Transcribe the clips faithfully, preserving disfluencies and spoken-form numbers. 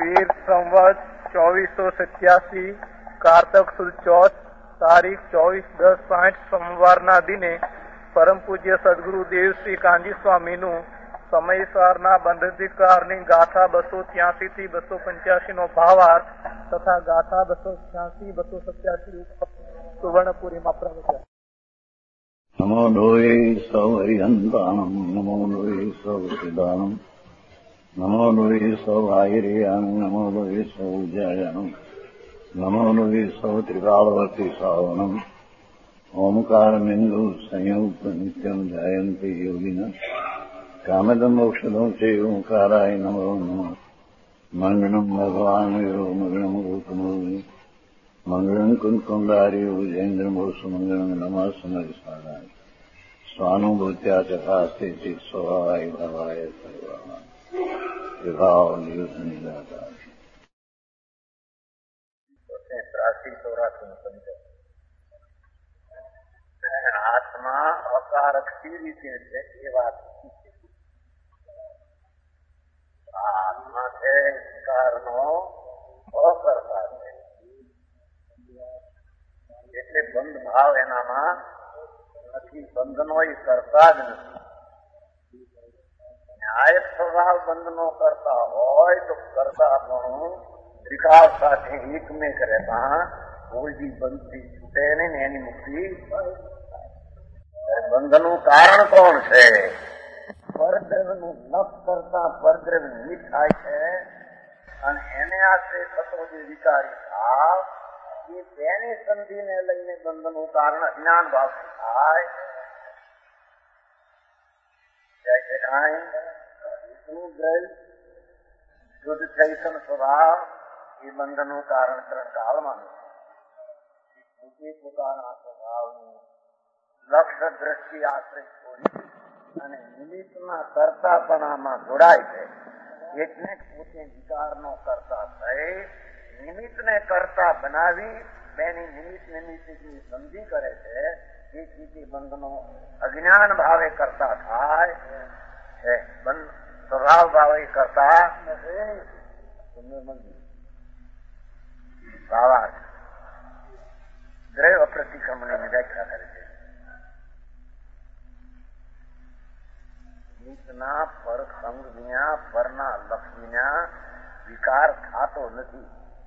વીર સંવત ચોવીસો સત્યાસી કારતક સુદ ચોથ તારીખ ચોવીસ દસ સાઠ સોમવારના દિને પરમ પૂજ્ય સદગુરુ દેવ શ્રી કાંજી સ્વામીનું સમયસારના બંધાધિકારની ગાથા બસો ત્યાસી થી બસો પંચ્યાસી નો ભાવાર્થ તથા ગાથા બસો છ્યાસી બસો સત્યાસી સુવર્ણપુરીમાં પ્રવચ્યા. નમો લોહે સૌ હરિહંતાણમ નમો લોહે સૌ સિદ્ધાનમ નમો લોહે સૌ આયર્યાન નમો લોહે સૌ જયાનમ નમો લોહે સૌ ત્રિકાળવતી સાવનમ ઓમકાર બિંદુ સંયુક્ત નિત્યમ જાયંતી યોગિના કામદમ મોક્ષદમ છે ઓંકારાય નમો નમઃ. મંગળમ ભગવાન યો મંગળમ ગૌતમોની મંગળમ કુંકુંડાર્યો જૈન્દ્રમોષ મંગળમ નમઃ સમયસારાય સ્વાનુભૂત્યા ચકાસ્તે ચિત સ્વભાવાય ભવાય સર્વા વિભાવ નિયુત નિદાતા ત્રાસી ચોરાસી પંચાયત હાથમાં અકારક સી રીતે છે એ વાત આત્મા છે વિકારનો અકર્તા છે એટલે બંધ ભાવ એનામાં નથી. બંધનો એ કરતા જ નથી. ન્યાયક સ્વભાવ બંધનો કરતા હોય તો કરતા પણ વિકાસ સાથે એકમેક રહેતા કોઈ બંધથી છૂટે નહીં ને એની મુક્તિ. બંધનું કારણ કોણ છે? પરદ્રવ્યનું નખ કરતા પરદ્રવ્ય નિમિત્ત થાય છે અને એને આશ્રય થતો જે વિકારી ભાવ એ તેની સંધિને લઈને બંધનું કારણ અજ્ઞાન ભાવ થાય. વિષ્ણુ દ્રવ્ય શુદ્ધ ચૈતન સ્વભાવ એ બંધનું કારણ ત્રણ કાળમાં નથી. પોતાના સ્વભાવનું લક્ષ્ય દ્રષ્ટિ આશ્રય છોડી અને નિમિત્તના કરતાપણામાં જોડાય છે એટલે પોતે વિકારનો કરતા થઈ નિમિત્તને કરતા બનાવી બેની નિમિત્ત નિમિત્તની સંધિ કરે છે. એ ચીટી બંધનો અજ્ઞાન ભાવે કરતા થાય છે. બંધ સ્વભાવ ભાવે કરતા ભાવાર્થ દ્રવ્ય પ્રતિક્રમણની વ્યાખ્યા કરે છે. નિમિત્તના પર સંગ વિના પરના લક્ષ વિના વિકાર થતો નથી.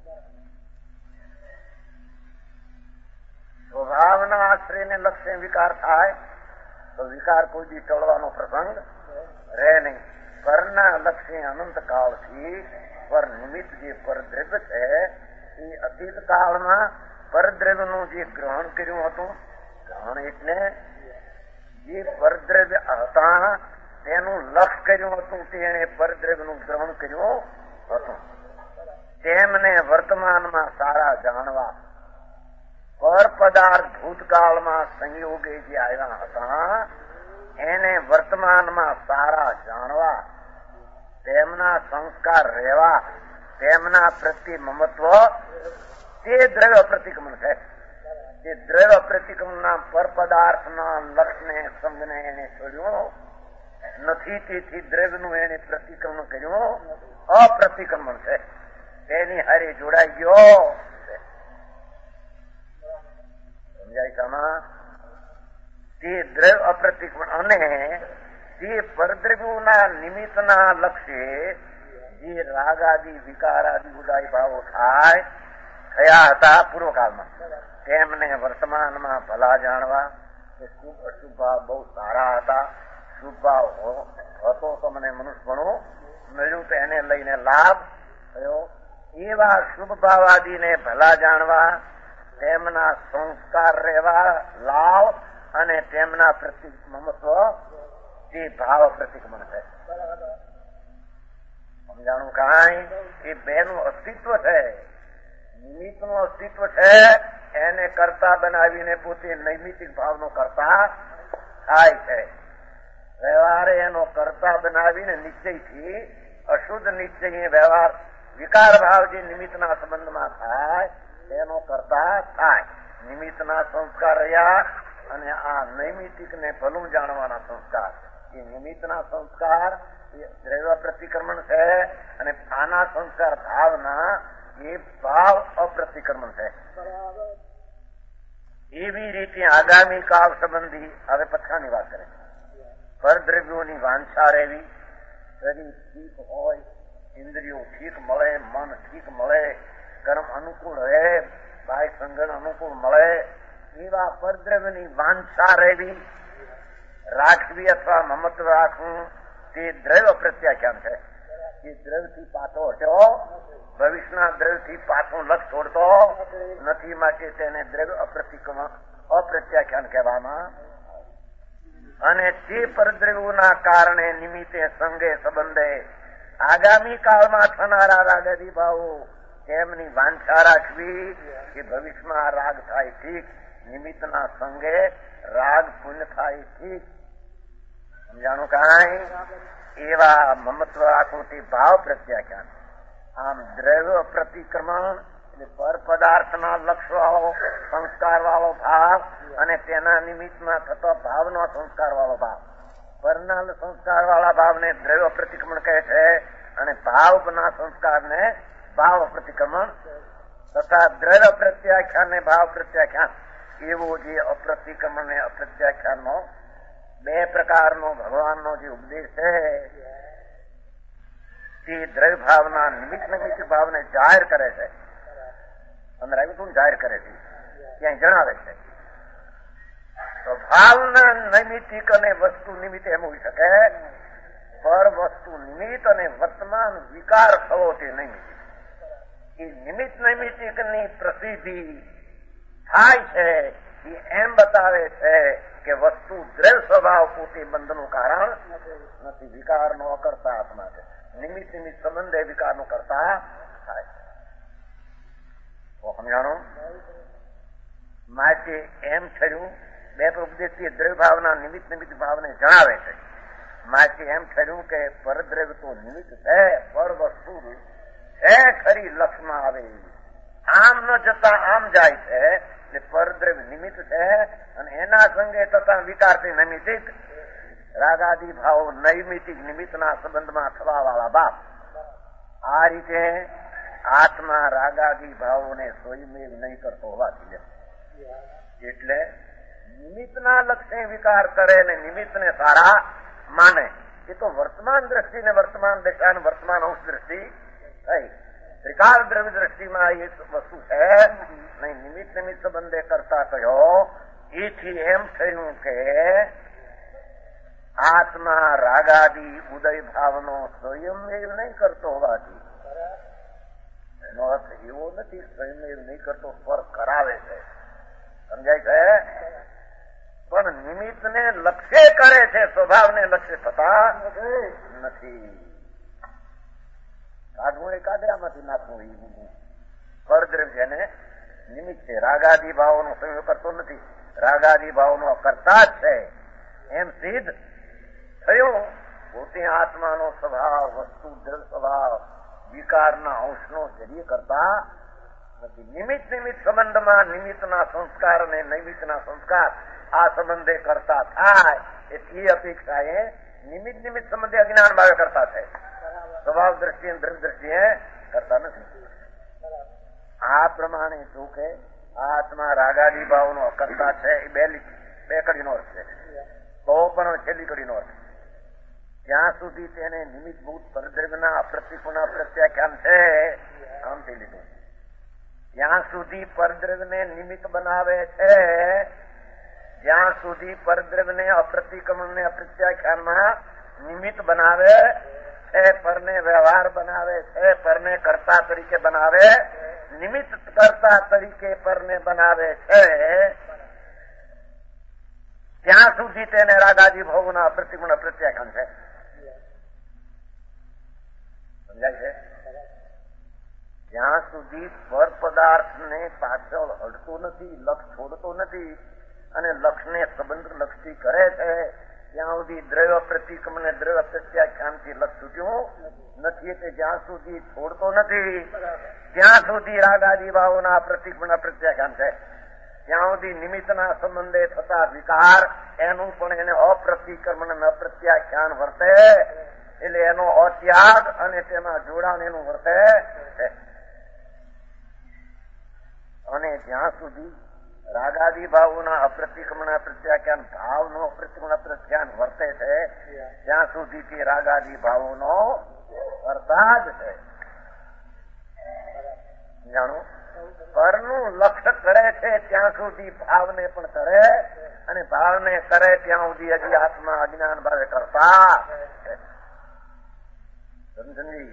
સ્વભાવના આશ્રયને લક્ષ્ય વિકાર થાય તો વિકાર કોઈ દી ટળવાનો પ્રસંગ રહે નહીં. પરના લક્ષ્ય અનંત કાળથી પર નિમિત્ત જે પરદ્રવ્ય છે એ અતીત કાળમાં પરદ્રવ્યનું જે ગ્રહણ કર્યું હતું, ગ્રહણ એટલે જે પરદ્રવ્ય હતા તેનું લક્ષ કર્યું હતું તેને પરદ્રવ્યનું ગ્રહણ કર્યું હતું. તેમને વર્તમાનમાં સારા જાણવા પર પદાર્થ ભૂતકાળમાં સંયોગે જે આવ્યા હતા એને વર્તમાનમાં સારા જાણવા તેમના સંસ્કાર રહેવા તેમના પ્રત્યે મમત્વ તે દ્રવ્ય પ્રતિક્રમણ છે. તે દ્રવ્ય પ્રતિક્રમણના પર પદાર્થના લક્ષને સંગને એને છોડ્યું નથી. તેથી દ્રવ્યનું એને પ્રતિક્રમણ કર્યું અપ્રતિક્રમણ છે. તેની હારે જોડાઈ ગયો સમજાય તે દ્રવ્ય અપ્રતિક્રમણ અને તે પરદ્રવ્યોના નિમિત્તના લક્ષ્ય જે રાગાદી વિકારાદી ઉદાય ભાવો થાય થયા હતા પૂર્વકાળમાં તેમને વર્તમાનમાં ભલા જાણવા કે શુભ અશુભ ભાવ બહુ સારા હતા. શુભ ભાવ હતો તો મને મનુષ્યપણું મળ્યું તો એને લઈને લાભ થયો. એવા શુભ ભાવાદીને ભલા જાણવા તેમના સંસ્કાર રહેવા લાભ અને તેમના પ્રતિ મમત્વ તે ભાવ પ્રતિક્રમણ છે. સમજાણું કાંઈ એ બેનું અસ્તિત્વ છે. નિમિત્તનું અસ્તિત્વ છે એને કરતા બનાવીને પોતે નૈમિતિક ભાવનો કરતા થાય છે. વ્યવહારે એનો કરતા બનાવીને નિશ્ચયથી અશુદ્ધ નિશ્ચય વ્યવહાર વિકાર ભાવ જે નિમિત્તના સંબંધમાં થાય તેનો કરતા થાય. નિમિત્તના સંસ્કાર રહ્યા અને આ નૈમિતિક ને ભલું જાણવાના સંસ્કાર. એ નિમિત્તના સંસ્કાર દ્રવ્ય પ્રતિક્રમણ છે અને આના સંસ્કાર ભાવના એ ભાવ અપ્રતિક્રમણ છે. એવી રીતે આગામી કાળ સંબંધી હવે પછાની વાત કરે. પરદ્રવ્યોની વાંછા રહેવી, શરીર ઠીક હોય, ઇન્દ્રિયો ઠીક મળે, મન ઠીક મળે, કર્મ અનુકૂળ રહે, બાહ્ય સંગણ અનુકૂળ મળે, એવા પરદ્રવ્યની વાંછા રહેવી, રાખવી અથવા મમત્વ રાખવું તે દ્રવ્ય પ્રત્યાખ્યાન છે. એ દ્રવ્યથી પાછો હટ્યો, ભવિષ્યના દ્રવ્યથી પાછું લક્ષ છોડતો નથી, માટે તેને દ્રવ્ય અપ્રતિક્રમણ અપ્રત્યાખ્યાન કહેવામાં. અને તે પરદ્રવ્યોના કારણે નિમિત્તે સંગે સંબંધે આગામી કાળમાં થનારા રાગાદી ભાવો તેમની વાંછા રાખવી કે ભવિષ્યમાં રાગ થાય ઠીક, નિમિત્તના સંગે રાગ પુણ્ય થાય ઠીક. સમજાણું કાંઈ? એવા મમત્વ આકૃતિ ભાવ પ્રત્યાખ્યાન. આમ દ્રવ્ય પ્રતિક્રમણ એટલે પર પદાર્થના લક્ષ વાળો સંસ્કાર વાળો ભાવ અને તેના નિમિત્તમાં થતો ભાવનો સંસ્કાર વાળો ભાવ. પરના સંસ્કાર વાળા ભાવને દ્રવ્ય પ્રતિક્રમણ કહે છે અને ભાવના સંસ્કારને ભાવ પ્રતિક્રમણ તથા દ્રવ્ય પ્રત્યાખ્યાન ને ભાવ પ્રત્યાખ્યાન એવો જે અપ્રતિક્રમણ ને અપ્રત્યાખ્યાનનો બે પ્રકારનો ભગવાનનો જે ઉપદેશ છે તે દ્રવ્ય ભાવના નિમિત્ત નિમિત્ત ભાવને જાહેર કરે છે. અંદર આવ્યું તું જાહેર કરે છે, ત્યાં જણાવે છે. તો ભાવના નૈમિતિક અને વસ્તુ નિમિત્ત એમ હોઈ શકે, પર વસ્તુ નિમિત્ત અને વર્તમાન વિકાર થવો તે નૈમિતિક. એ નિમિત્ત નૈમિતિકની પ્રસિદ્ધિ થાય છે એ એમ બતાવે છે કે વસ્તુ દ્રવ્ય સ્વભાવ પોતે બંધનું કારણ નથી, વિકારનો અકર્તા આત્મા છે. નિમિત્ત નિમિત્ત સંબંધે વિકારનો કરતા થાય. તો સમજાણું? માટે એમ થયું બે ઉપદેશથી દ્રવ્ય ભાવના નિમિત્ત નિમિત્ત ભાવને જણાવે છે. માટે એમ થયું કે પરદ્રવ્ય તો નિમિત્ત છે, પર વસ્તુ છે ખરી લક્ષમાં આવે આમ ન જતા આમ જાય છે. પરદ્રવ્ય નિમિત્ત છે અને એના સંગે તથા વિકારથી નૈમિતિક રાગાદી ભાવો નૈમિતિક નિમિત્તના સંબંધમાં થવા વાળા ભાવ. આ રીતે આત્મા રાગાદી ભાવોને સ્વયંમેવ નહીં કરતો હોવાથી એટલે નિમિત્તના લક્ષ્ય વિકાર કરે ને નિમિત્તને સારા માને. એ તો વર્તમાન દ્રષ્ટિ ને વર્તમાન દશા ને વર્તમાન અંશ દ્રષ્ટિ થઈ. ત્રિકાળ દ્રવ્ય દ્રષ્ટિમાં એ વસ્તુ છે નહીં. નિમિત્ત નિમિત્ત સંબંધે કરતા કયો એથી એમ થયું કે આત્મા રાગાદી ઉદય ભાવનો સ્વયંમેવ નહીં કરતો હોવાથી એનો અર્થ એવો નથી સ્વયંમેવ નહીં કરતો, સ્વર કરાવે છે. સમજાય છે? પણ નિમિત્તને લક્ષ્ય કરે છે, સ્વભાવને લક્ષ્ય થતા નથી. કાઢવું એ કાઢે, આમાંથી નાખવું એ પરદ્રવ્ય જેને નિમિત્ત છે. રાગાદી ભાવોનો સંયોગ કરતો નથી, રાગાદી ભાવનો કરતા જ છે એમ સિદ્ધ થયું. પોતે આત્માનો સ્વભાવ વસ્તુ દ્રવ્ય સ્વભાવ વિકારના અંશનો જરીએ કરતા નથી. નિમિત્ત નિમિત્ત સંબંધમાં નિમિત્તના સંસ્કાર અને નૈમિત્તના સંસ્કાર આ સંબંધે કરતા થાય એટલી અપેક્ષાએ નિમિત્ત નિમિત્ત સંબંધે અજ્ઞાન ભાવે કરતા છે, સ્વભાવ દ્રષ્ટિએ દ્રવ્ય દ્રષ્ટિએ કરતા નથી. આ પ્રમાણે શું કે આત્મા રાગાદી ભાવનો કરતા છે એ બે બે કડીનો અર્થ છે. તો પણ છેલ્લી કડીનો અર્થ જ્યાં સુધી તેને નિમિત્તભૂત પરદ્રવ્યના અપ્રતિકૂળના પ્રત્યાખ્યાન છે આમથી લીધું. જ્યાં સુધી પરદ્રવ્યને નિમિત્ત બનાવે છે, જ્યાં સુધી પરદ્રવ્યને અપ્રતિક્રમણને અપ્રત્યાખ્યાનમાં નિમિત્ત બનાવે છે, પરને વ્યવહાર બનાવે છે, પરને કર્તા તરીકે બનાવે, નિમિત્ત કર્તા તરીકે પરને બનાવે છે, ત્યાં સુધી તેને રાગાદી ભાવના અપ્રતિક્રમણ અપ્રત્યાખ્યાન છે. સમજાય છે? જ્યાં સુધી પર પદાર્થને પાછળ હટતો નથી, લક્ષ છોડતો નથી અને લક્ષને સંબંધ લક્ષથી કરે છે, ત્યાં સુધી દ્રવ્ય પ્રતિક્રમણ અને દ્રવ્ય પ્રત્યાખ્યાનથી લક્ષ છૂટ્યું નથી. એટલે જ્યાં સુધી છોડતો નથી ત્યાં સુધી રાગાદી ભાવોના પ્રતિક્રમણ પ્રત્યાખ્યાન છે. ત્યાં સુધી નિમિત્તના સંબંધે થતા વિકાર એનું પણ એને અપ્રતિક્રમણ અને અપ્રત્યાખ્યાન વર્તે એટલે એનો અત્યાગ અને તેમાં જોડાણ એનું વર્તે છે. અને જ્યાં સુધી રાગાદી ભાવોના અપ્રતિક્રમણ પ્રત્યાખ્યાન ભાવનો અપ્રતિક્રમણ પ્રત્યાખ્યાન વર્તે છે ત્યાં સુધી તે રાગાદી ભાવોનો કરતા જ છે. જાણો પરનું લક્ષ્ય કરે છે ત્યાં સુધી ભાવને પણ કરે અને ભાવને કરે ત્યાં સુધી હજી આત્મા અજ્ઞાન ભાવે કરતા સમજી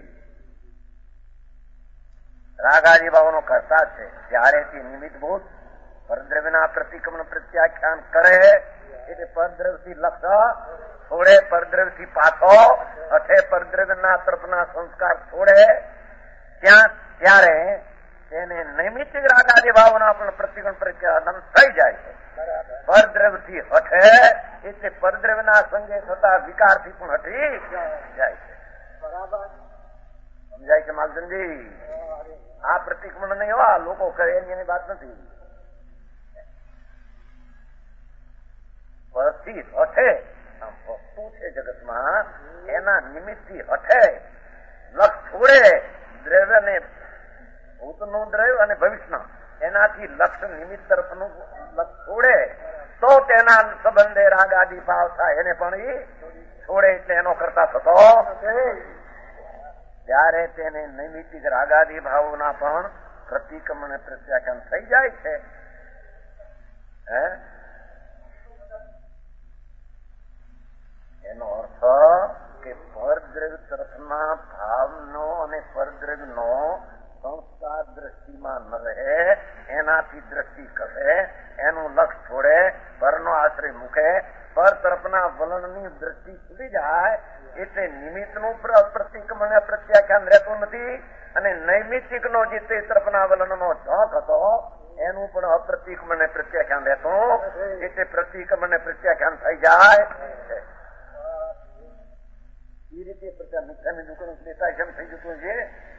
રાગાદી ભાવનો કરતા છે. ત્યારે તે નિમિત્તભૂત પરદ્રવ્યના પ્રતિક્રમણ પ્રત્યાખ્યાન કરે એટલે પરદ્રવ્યથી લક્ષ્ય છોડે, પરદ્રવ્યથી પાછો અઠે પરદ્રવ્યના તરફના સંસ્કાર છોડે ત્યાં ત્યારે તેને નૈમિત્તિક રાગાદી ભાવના પણ પ્રતિક્રમણ પ્રત્યાખ્યાન થઈ જાય છે. પરદ્રવ્યથી હઠે એટલે પરદ્રવ્યના સંગે થતા વિકારથી પણ હટી જાય છે. બરાબર સમજાય છે માલચંદજી? આ પ્રતિક્રમણ નહીં એવા લોકો કરે એની વાત નથી. પરથી હઠે વસ્તુ છે જગતમાં એના નિમિત્તથી હઠે લક્ષ છોડે દ્રવ્યને ભૂતનું દ્રવ્ય અને ભવિષ્યના એનાથી લક્ષ નિમિત્ત તરફનું લક્ષ છોડે તો તેના સંબંધે રાગ આદિ ભાવ થાય. એને પણ એ છોડે એટલે એનો કરતા થતો ત્યારે તેને નૈમિત્તિક રાગાદી ભાવોના પણ પ્રતિક્રમણ પ્રત્યાખ્યાન થઈ જાય છે. હે એનો અર્થ કે પરદ્રવ્ય તરફના ભાવનો અને પરદ્રવ્યનો સંસ્કાર દ્રષ્ટિમાં ન રહે એનાથી દ્રષ્ટિ કરે, એનું લક્ષ છોડે, પરનો આશ્રય મૂકે, પર તરફના વલણની દ્રષ્ટિ છૂટી જાય એટલે નિમિત્તનું પ્રતિક્રમણ પ્રત્યાખ્યાન રહેતું નથી અને નૈમિત્તિકનો જે તે તરફના વલણનો ઝોંક હતો એનું પણ અપ્રતિક્રમણ પ્રત્યાખ્યાન રહેતું એટલે પ્રતિક્રમણ પ્રત્યાખ્યાન થઈ જાય. એ રીતે મીઠાની દુકાન લેતા કેમ થઈ જતું છે?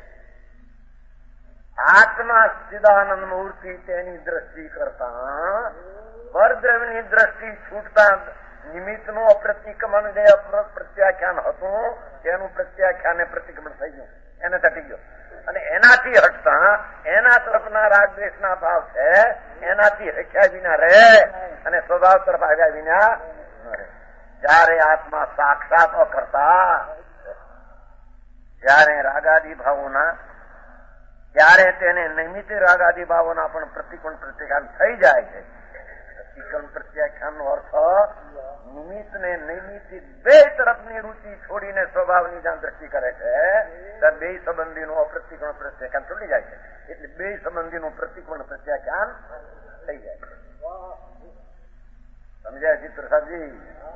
આત્મા સચ્ચિદાનંદ મૂર્તિ તેની દ્રષ્ટિ કરતા પરદ્રવ્યની દ્રષ્ટિ છૂટતા નિમિત્તનું અપ્રતિક્રમણ જે પ્રત્યાખ્યાન હતું તેનું પ્રત્યાખ્યાન પ્રતિક્રમણ થઈ ગયું, એને તટી ગયો અને એનાથી હટતા એના તરફના રાગદ્વેષના ભાવ છે એનાથી હખ્યા વિના રહે અને સ્વભાવ તરફ આવ્યા વિના ન રહે. જયારે આત્મા સાક્ષાત કરતા ત્યારે રાગાદી ભાવોના ત્યારે તેને નૈમિત્ત રાગાદી ભાવોના પણ પ્રતિક્રમણ પ્રત્યાખ્યાન થઈ જાય છે. પ્રતિક્રમણ પ્રત્યાખ્યાન નો અર્થ નિમિત્ત ને નૈમિત્તિક બે તરફની રૂચિ છોડીને સ્વભાવની જ્યાં દ્રષ્ટિ કરે છે ત્યારે બે સંબંધીનું અપ્રતિક્રમણ પ્રત્યાખ્યાન છૂટી જાય છે એટલે બે સંબંધીનું પ્રતિક્રમણ પ્રત્યાખ્યાન થઈ જાય છે. સમજાય ચિત્રસાદજી?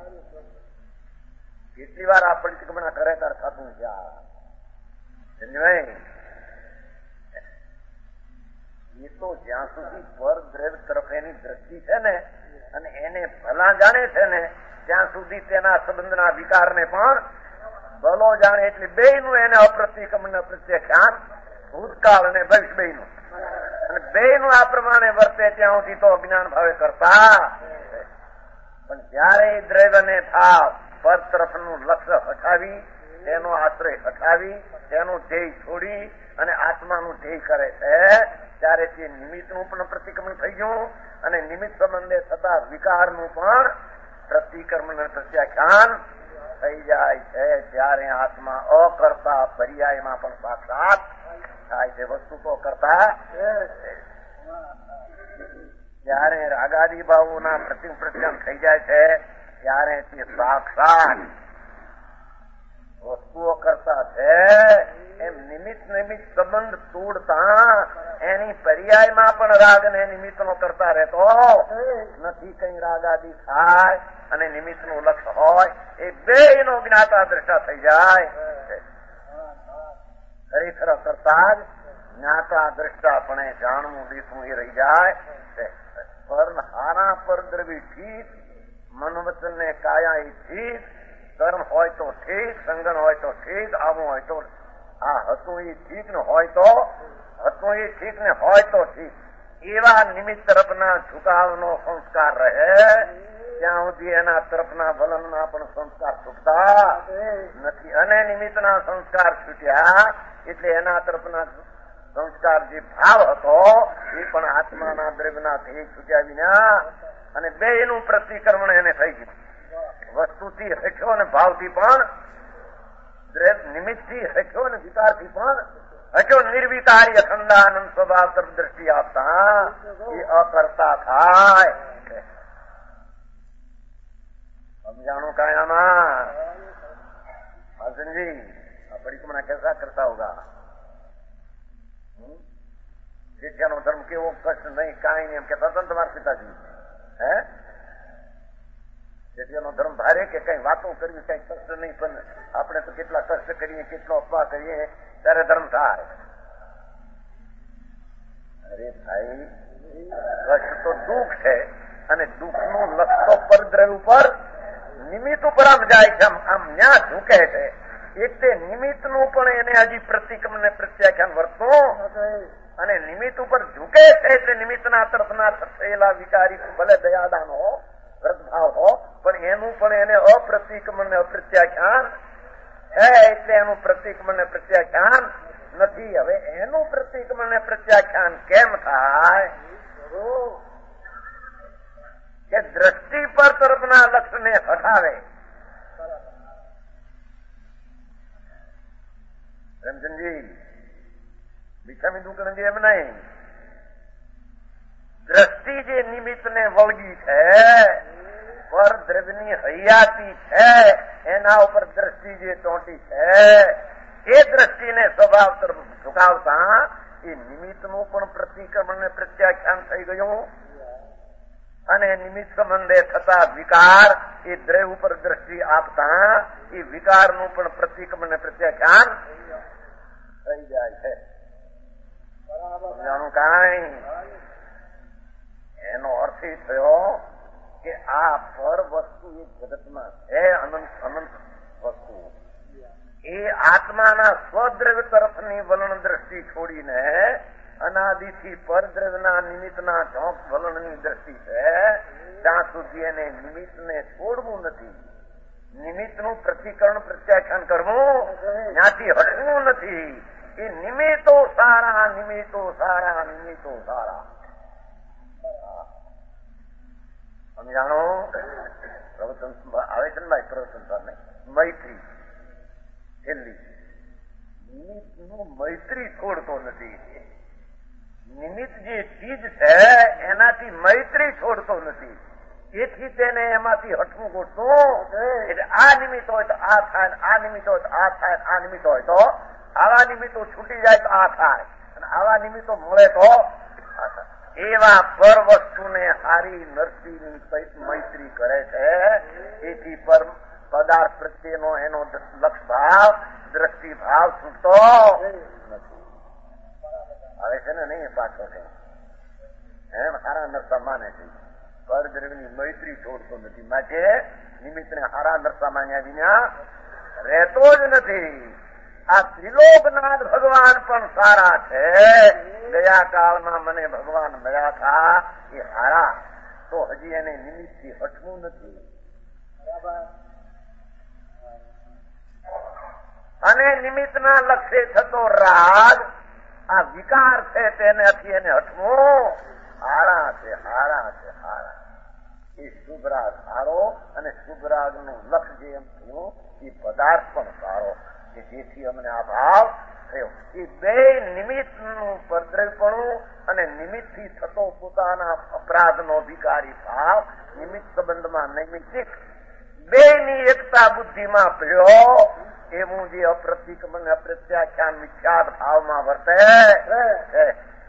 કેટલી વાર આ પ્રતિક્રમણ કરે ત્યારે થતું છે. સમજાય? એ તો જ્યાં સુધી પર દ્રવ્ય તરફ એની દ્રષ્ટિ છે ને અને એને ભલા જાણે છે ને ત્યાં સુધી તેના સંબંધના વિકારને પણ ભલો જાણે એટલે બે નું એને અપ્રતિક્રમણ પ્રત્યાખ્યાન ભૂતકાળ અને ભવિષ્ય બે નું અને બે નું આ પ્રમાણે વર્તે ત્યાં સુધી તો અજ્ઞાન ભાવે કરતા પણ જયારે દ્રવ્યને ભાવ પર તરફનું લક્ષ્ય હટાવી તેનો આશ્રય હટાવી તેનું ધ્યેય છોડી અને આત્માનું ધ્યેય કરે છે ત્યારે તે નિમિત્તનું પણ પ્રતિક્રમણ થઈ ગયું અને નિમિત્ત સંબંધે થતા વિકારનું પણ પ્રતિક્રમણ પ્રત્યાખ્યાન થઈ જાય છે. ત્યારે આત્મા અકર્તા પર્યાયમાં પણ સાક્ષાત થાય છે. વસ્તુ તો કરતા ત્યારે રાગાદી ભાવોના પ્રતિક્રમણ પ્રત્યાખ્યાન થઈ જાય છે ત્યારે તે સાક્ષાત વસ્તુઓ કરતા છે એમ નિમિત્ત નિમિત્ત સંબંધ તોડતા એની પર્યાયમાં પણ રાગ ને નિમિત્ત નો કરતા રહેતો નથી. કઈ રાગ આદિ થાય અને નિમિત્ત નું લક્ષ્ય હોય એ બે નો જ્ઞાતા દ્રષ્ટા થઈ જાય. ખરેખર કરતા જ જ્ઞાતા દ્રષ્ટા પણ જાણવું દેખવું એ રહી જાય. પર હારા પર દ્રવી ઠીક, મનવચન ને કાયા એ ઠીક, કર્મ હોય તો ઠીક, સંગન હોય તો ઠીક, આવું હોય તો આ હતું એ ઠીક ને હોય તો હતું એ ઠીક ને હોય તો ઠીક એવા નિમિત્ત તરફના ઝુકાવનો સંસ્કાર રહે ત્યાં સુધી એના તરફના વલણના પણ સંસ્કાર છૂટતા નથી. અને નિમિત્તના સંસ્કાર છૂટ્યા એટલે એના તરફના સંસ્કાર જે ભાવ હતો એ પણ આત્માના દ્રવ્યના ધ્યેય છૂટ્યા વિના અને બે એનું પ્રતિક્રમણ એને થઈ ગયું. વસ્તુથી હટ્યો અને ભાવથી પણ, નિમિત્તથી હટ્યો અને વિકારથી પણ હટ્યો. નિર્વિકારી અખંડાનંદ સ્વભાવ તરફ દ્રષ્ટિ આપતા એ અકર્તા થાય. સમજાणु का आमा हाजन जी आप परिक्रमा कैसा करता होगा? शिष्या नो धर्म केवो कष्ट नहीं काई नहीं, हम कहता था तुम्हारे पिताजी है शिष्या नो धर्म भारे के कई वातो करवी कई कष्ट नहीं, पण આપણે તો કેટલા કષ્ટ કરીએ કેટલો અપવા કરીએ ત્યારે ધર્મ થાય. અરે ભાઈ કષ્ટ તો દુઃખ છે અને દુઃખનું લક્ષ તો પરદ્રવ્ય ઉપર નિમિત્ત ઉપર આમ જાય છે, આમ ન્યા ઝૂકે છે. એટલે નિમિત્તનું પણ એને હજી પ્રતિક્રમણ ને પ્રત્યાખ્યાન વર્તો અને નિમિત્ત ઉપર ઝૂકે છે એટલે નિમિત્તના તરફના થયેલા વિકારી ભલે દયાદાન હો વ્રતભાવ હો પણ એનું પણ એને અપ્રતિક્રમણ ને અપ્રત્યાખ્યાન હે એટલે એનું પ્રતિક્રમણ ને પ્રત્યાખ્યાન નથી. હવે એનું પ્રતિક્રમણ ને પ્રત્યાખ્યાન કેમ થાય કે દ્રષ્ટિ પર તરફના લક્ષ્યને હટાવે. રમચંદજી ભીખામી દુકરજી એમ નહીં, દ્રષ્ટિ જે નિમિત્તને વળગી છે પર દ્રવ્યની હૈયાતી છે એના ઉપર દ્રષ્ટિ જે ચોંટી છે એ દ્રષ્ટિને સ્વભાવ તરફ ઝુકાવતા એ નિમિત્તનું પણ પ્રતિક્રમણ ને પ્રત્યાખ્યાન થઈ ગયું અને નિમિત્ત સંબંધે થતા વિકાર એ દ્રવ્ય ઉપર દ્રષ્ટિ આપતા એ વિકારનું પણ પ્રતિક્રમણ ને પ્રત્યાખ્યાન થઈ જાય છે. જાણું કાંઈ એનો અર્થ એ થયો કે આ પર વસ્તુ એ જગતમાં છે અનંત અનંત વસ્તુ એ આત્માના સ્વદ્રવ્ય તરફની વલણ દ્રષ્ટિ છોડીને અનાદિથી પરદ્રવ્યના નિમિત્તના ચોંક વલણની દ્રષ્ટિ છે ત્યાં સુધી એને નિમિત્તને છોડવું નથી. નિમિત્તનું પ્રતિકરણ પ્રત્યાખ્યાન કરવું ત્યાંથી હટવું નથી. એ નિમિત્તો સારા નિમિત્તો સારા નિમિત્તો સારા સમજાણો. પ્રવચન આવે છે ને ભાઈ પ્રવચન ને મૈત્રી છેલ્લી નિમિત્તનું મૈત્રી છોડતો નથી. નિમિત્ત જે ચીજ છે એનાથી મૈત્રી છોડતો નથી. એથી તેને એમાંથી હટવું ગોઠવું એટલે આ નિમિત્ત હોય તો આ થાય, આ નિમિત્ત હોય તો આ થાય, આ નિમિત્ત હોય તો આવા નિમિત્તો છૂટી જાય તો આ થાય અને આવા નિમિત્તો મળે તો એવા પર વસ્તુને હારી નરસીની મૈત્રી કરે છે. એથી પર પદાર્થ પ્રત્યેનો એનો લક્ષ ભાવ દ્રષ્ટિ ભાવ છૂટતો નથી. આવે છે ને નહીં પાછો છે એમ હારા નરસા માને છે. પરદ્રવ્યની મૈત્રી છોડતો નથી. માટે નિમિત્તને હારા નરસા માન્યા વિના રહેતો જ નથી. આ ત્રિલોકનાથ ભગવાન પણ સારા છે. ગયા કાળમાં મને ભગવાન મળ્યા હતા એ હારા તો હજી એને નિમિત્તથી હટવું નથી. અને નિમિત્તના લક્ષ્ય થતો રાગ આ વિકાર છે તેનાથી એને હટવું હારા છે હારા છે હારા. એ શુભ રાગ સારો અને શુભ રાગનું લક્ષ્ય જે એમ થયું એ પદાર્થ પણ સારો કે જેથી અમને આ ભાવ થયો. એ બે નિમિત્તનું પરદ્રવ્યપણું અને નિમિત્તથી થતો પોતાના અપરાધનો વિકારી ભાવ નિમિત્ત સંબંધમાં નૈમિત્તિક બેની એકતા બુદ્ધિમાં ભળ્યો એવું જે અપ્રતિક્રમણ અપ્રત્યાખ્યાન મિથ્યાત ભાવમાં વર્તે છે.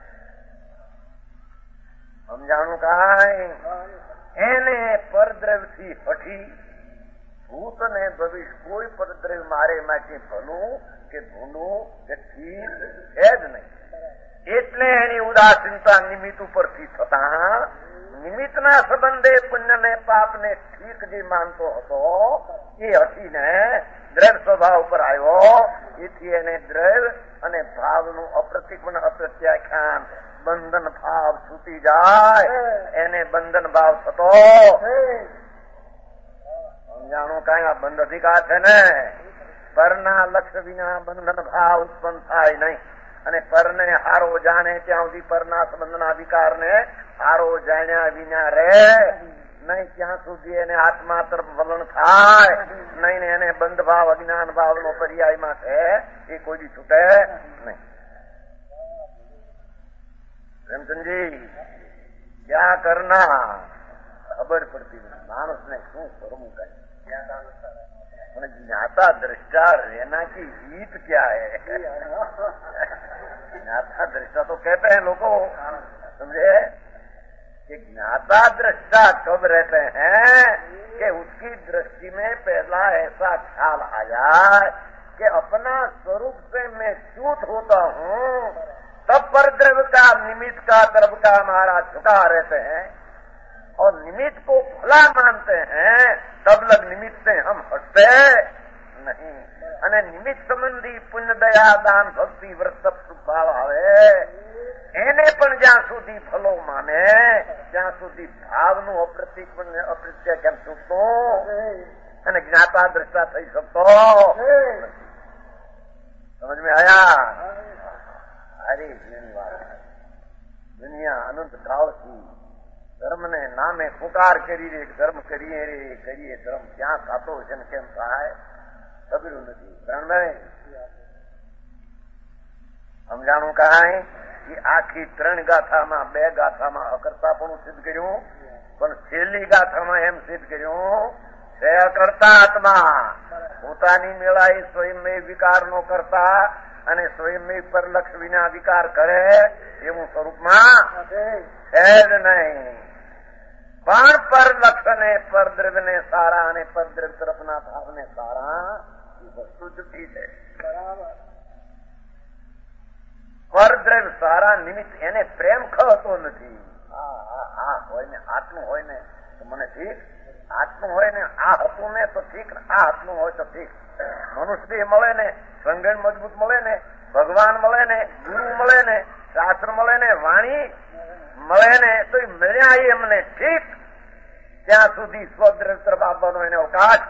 સમજાણું કાંઈ એને પરદ્રવ્યથી હટી ભૂત ને ભવિષ્ય કોઈ પરદ્રવ્ય મારે માટે ભલું કે ભૂંડું કે ઠીક છે જ નહીં. એટલે એની ઉદાસીનતા નિમિત્ત ઉપરથી થતા નિમિત્તના સંબંધે પુણ્ય ને પાપ ને ઠીક જે માનતો હતો એ હટીને દ્રવ્ય સ્વભાવ ઉપર આવ્યો. એથી એને દ્રવ્ય અને ભાવનું અપ્રતિક્રમણ અપ્રત્યાખ્યાન બંધન ભાવ છૂટી જાય. એને બંધન ભાવ થતો સમજાણું કાંઈ આ બંધ અધિકાર છે ને, પરના લક્ષ્ય વિના બંધન ભાવ ઉત્પન્ન થાય નહીં. અને પરને હારો જાણે ત્યાં સુધી પરના સંબંધના અધિકારને હારો જાણ્યા વિના રે નહીં, ત્યાં સુધી એને આત્મા તરફ વલણ થાય નહીં ને એને બંધ ભાવ અજ્ઞાન ભાવનો પર્યાયમાં છે એ કોઈ દી છૂટે નહીં. પ્રેમચંદજી ક્યાં કરના ખબર પડતી નથી માણસને શું કરવું કઈ. પણ જ્ઞાતા દ્રષ્ટા રહેના की रीत क्या है? ज्ञाता दृष्टा तो कहते हैं लोगों, समझे कि ज्ञाता दृष्टा कब रहते हैं कि उसकी दृष्टि में पहला ऐसा ख्याल आ जाए कि अपना स्वरूप से मैं च्युत होता हूँ, तब पर द्रव्य का निमित्त का द्रव्य का हमारा झुका रहते हैं और निमित्त को भला मानते हैं, तब लग निमित्त से हम हटते नहीं. અને નિમિત્ત સંબંધી પુણ્ય દયા દાન ભક્તિ વ્રત તપ ભાવ આવે એને પણ જ્યાં સુધી ભલો માને ત્યાં સુધી ભાવનું અપ્રતિક અપ્રત્ય કેમ છૂટતો અને જ્ઞાતા દ્રષ્ટા થઈ શકતો. સમજ મેં આયા? અરે દુનિયા અનંત કાળથી ધર્મને નામે પુકાર કરી રે, ધર્મ કરીએ રે કરીએ ધર્મ ક્યાં થતો છે ને કેમ થાય ખબરું નથી. ત્રણ સમજાણું કાંઈ એ આખી ત્રણ ગાથામાં બે ગાથામાં અકર્તા પણ સિદ્ધ કર્યું, પણ છેલ્લી ગાથામાં એમ સિદ્ધ કર્યું છે અકર્તા આત્મા પોતાની મેળાએ સ્વયં વિકાર નો કરતા અને સ્વયં પર લક્ષ વિના વિકાર કરે એવું સ્વરૂપમાં છે જ નહીં. પણ પર લક્ષને પરદ્રવ્યને સારા અને પરદ્રવ્ય તરફના ભાવને સારા એ વસ્તુ જુદી છે. પરદ્રવ્ય સારા નિમિત્ત એને પ્રેમ ખતો નથી. આ હોય ને આટલું હોય ને તો મને ઠીક, આટલું હોય ને આ હતું ને તો ઠીક, આ આટલું હોય તો ઠીક. મનુષ્ય મળે ને, સંગઠન મજબૂત મળે ને, ભગવાન મળે ને, ગુરુ મળે ને, શાસ્ત્ર મળે ને, વાણી મળે ને તો એ મળ્યા એમને ઠીક, ત્યાં સુધી સ્વદ્રવ્ય તરફ આપવાનો એને અવકાશ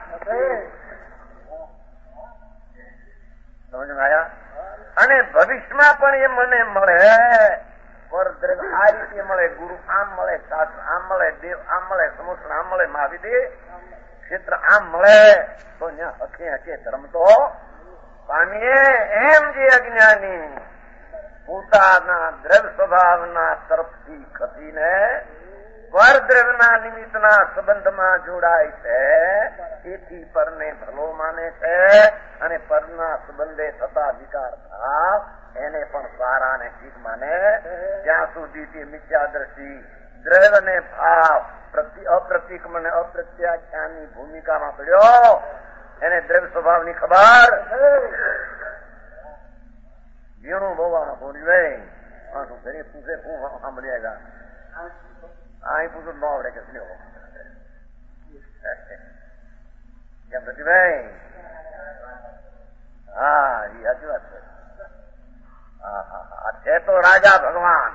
સમજમાં આવ્યા. અને ભવિષ્યમાં પણ એ મને મળે પરદ્રવ્ય આ રીતે મળે, ગુરુ આમ મળે, શાસ્ત્ર આમ મળે, દેવ આમ મળે, સમુદ્ર આમ મળે, મહાવિદ્ય ક્ષેત્ર આમ મળે તો ત્યાં હકે હકે ધર્મ તો પામીએ. એમ જે અજ્ઞાની પોતાના દ્રવ્ય સ્વભાવના તરફથી ખસીને પરદ્રવ્યના નિમિત્તના સંબંધમાં જોડાય છે, તેથી પરને ભલો માને છે અને પરના સંબંધે થતા વિકાર ભાવ એને પણ સારા ને ઠીક માને. જ્યાં સુધી તે મિથ્યા દ્રષ્ટિ દ્રવ્ય ને ભાવ અપ્રતિક્રમ અને અપ્રત્યાખ્યાનની ભૂમિકામાં પડ્યો એને દ્રવ્ય સ્વભાવની ખબર વીણું બોવામાં બોલી ભાઈ ઘરે પૂછે હું સાંભળ્યા અહીં પૂછું ન આવડે કે કેમ ભાઈ? હા એ સાચી વાત છે. હા હા હા છે તો રાજા ભગવાન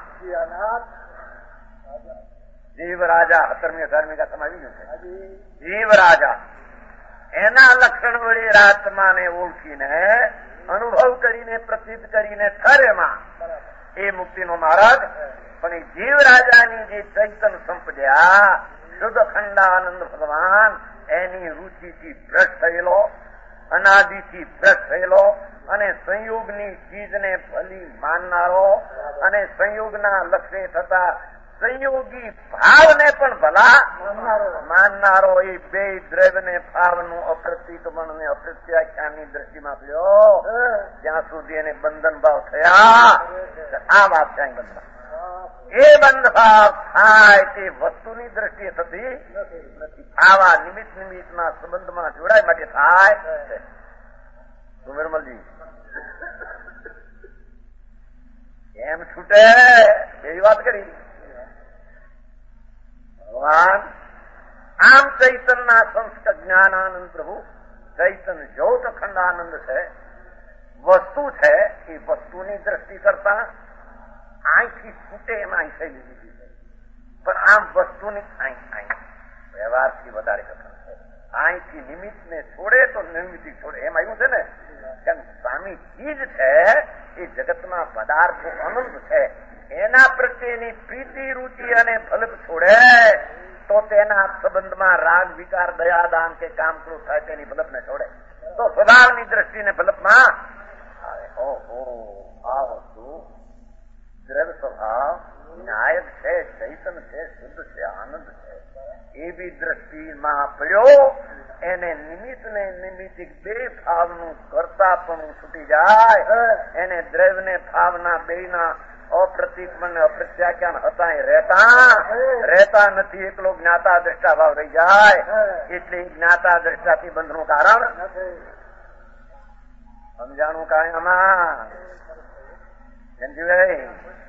જીવ રાજા સત્તરમી અઢારમી ગાથામાં આવી ગયું છે. જીવ રાજા એના લક્ષણ વળી આત્માને ઓળખીને અનુભવ કરીને પ્રસિદ્ધ કરીને ઠરેમાં એ મુક્તિનો માર્ગ. પણ એ જીવ રાજાની જે ચૈતન સંપદ્યા શુદ્ધ ખંડાનંદ ભગવાન એની રુચિથી ભ્રષ્ટ થયેલો, અનાદિથી ભ્રષ્ટ થયેલો અને સંયોગની ચીજને ભલી માનનારો અને સંયોગના લક્ષ્ય થતા સંયોગી ભાવને પણ ભલા માનનારો એ બે દ્રવ્યને ભાવનું અપ્રતિક્રમણ ને અપ્રત્યાખ્યાનની દ્રષ્ટિમાં પડ્યો ત્યાં સુધી એને બંધન ભાવ થયા. આ વાત છે બંધન. એ બંધ ભાવ થાય તે વસ્તુની દ્રષ્ટિએ થતી નથી, આવા નિમિત્ત નિમિત્તના સંબંધમાં જોડાય માટે થાય છે. સુનિર્મલજી એમ છૂટે એવી વાત કરી ભગવાન. આમ ચૈતનના સંસ્કૃત જ્ઞાનાનંદ પ્રભુ ચૈતન જ્યોત ખંડાનંદ છે, વસ્તુ છે. એ વસ્તુની દ્રષ્ટિ કરતા આંખથી છૂટે એમાં અહીં શૈલી લીધી છે, પણ આમ વસ્તુની અહીં અહીં વ્યવહારથી વધારે કથન છે. અહીંથી નિમિત્તને છોડે તો નિમિત્ત છોડે એમ આવ્યું છે ને. કેમ સ્વામી ચીજ છે એ જગતમાં પદાર્થો અનંત છે, એના પ્રત્યેની પ્રીતિ રૂચિ અને ભલક છોડે તો તેના સંબંધમાં રાગ વિકાર દયાદાન કે કામ ક્રોધ થાય તેની ભલપને છોડે તો સ્વભાવની દ્રષ્ટિને ભલપમાં આવે. ઓહો, આ વસ્તુ દ્રવ્ય સ્વભાવ નાયક છે, ચૈતન છે, શુદ્ધ છે, આનંદ છે, એવી દ્રષ્ટિમાં પડ્યો એને નિમિત્ત ને નિમિત્તિક બે ભાવનું કરતા પણ છૂટી જાય, એને દ્રવ્ય ને ભાવના બે ના અપ્રતિક્રમણ અપ્રત્યાખ્યાન હતા એ રહેતા રહેતા નથી, એકલો જ્ઞાતા દ્રષ્ટા ભાવ રહી જાય. એટલે જ્ઞાતા દ્રષ્ટાથી બંધનું કારણ સમજાણું કાંઈ આમાં સમજ્યું?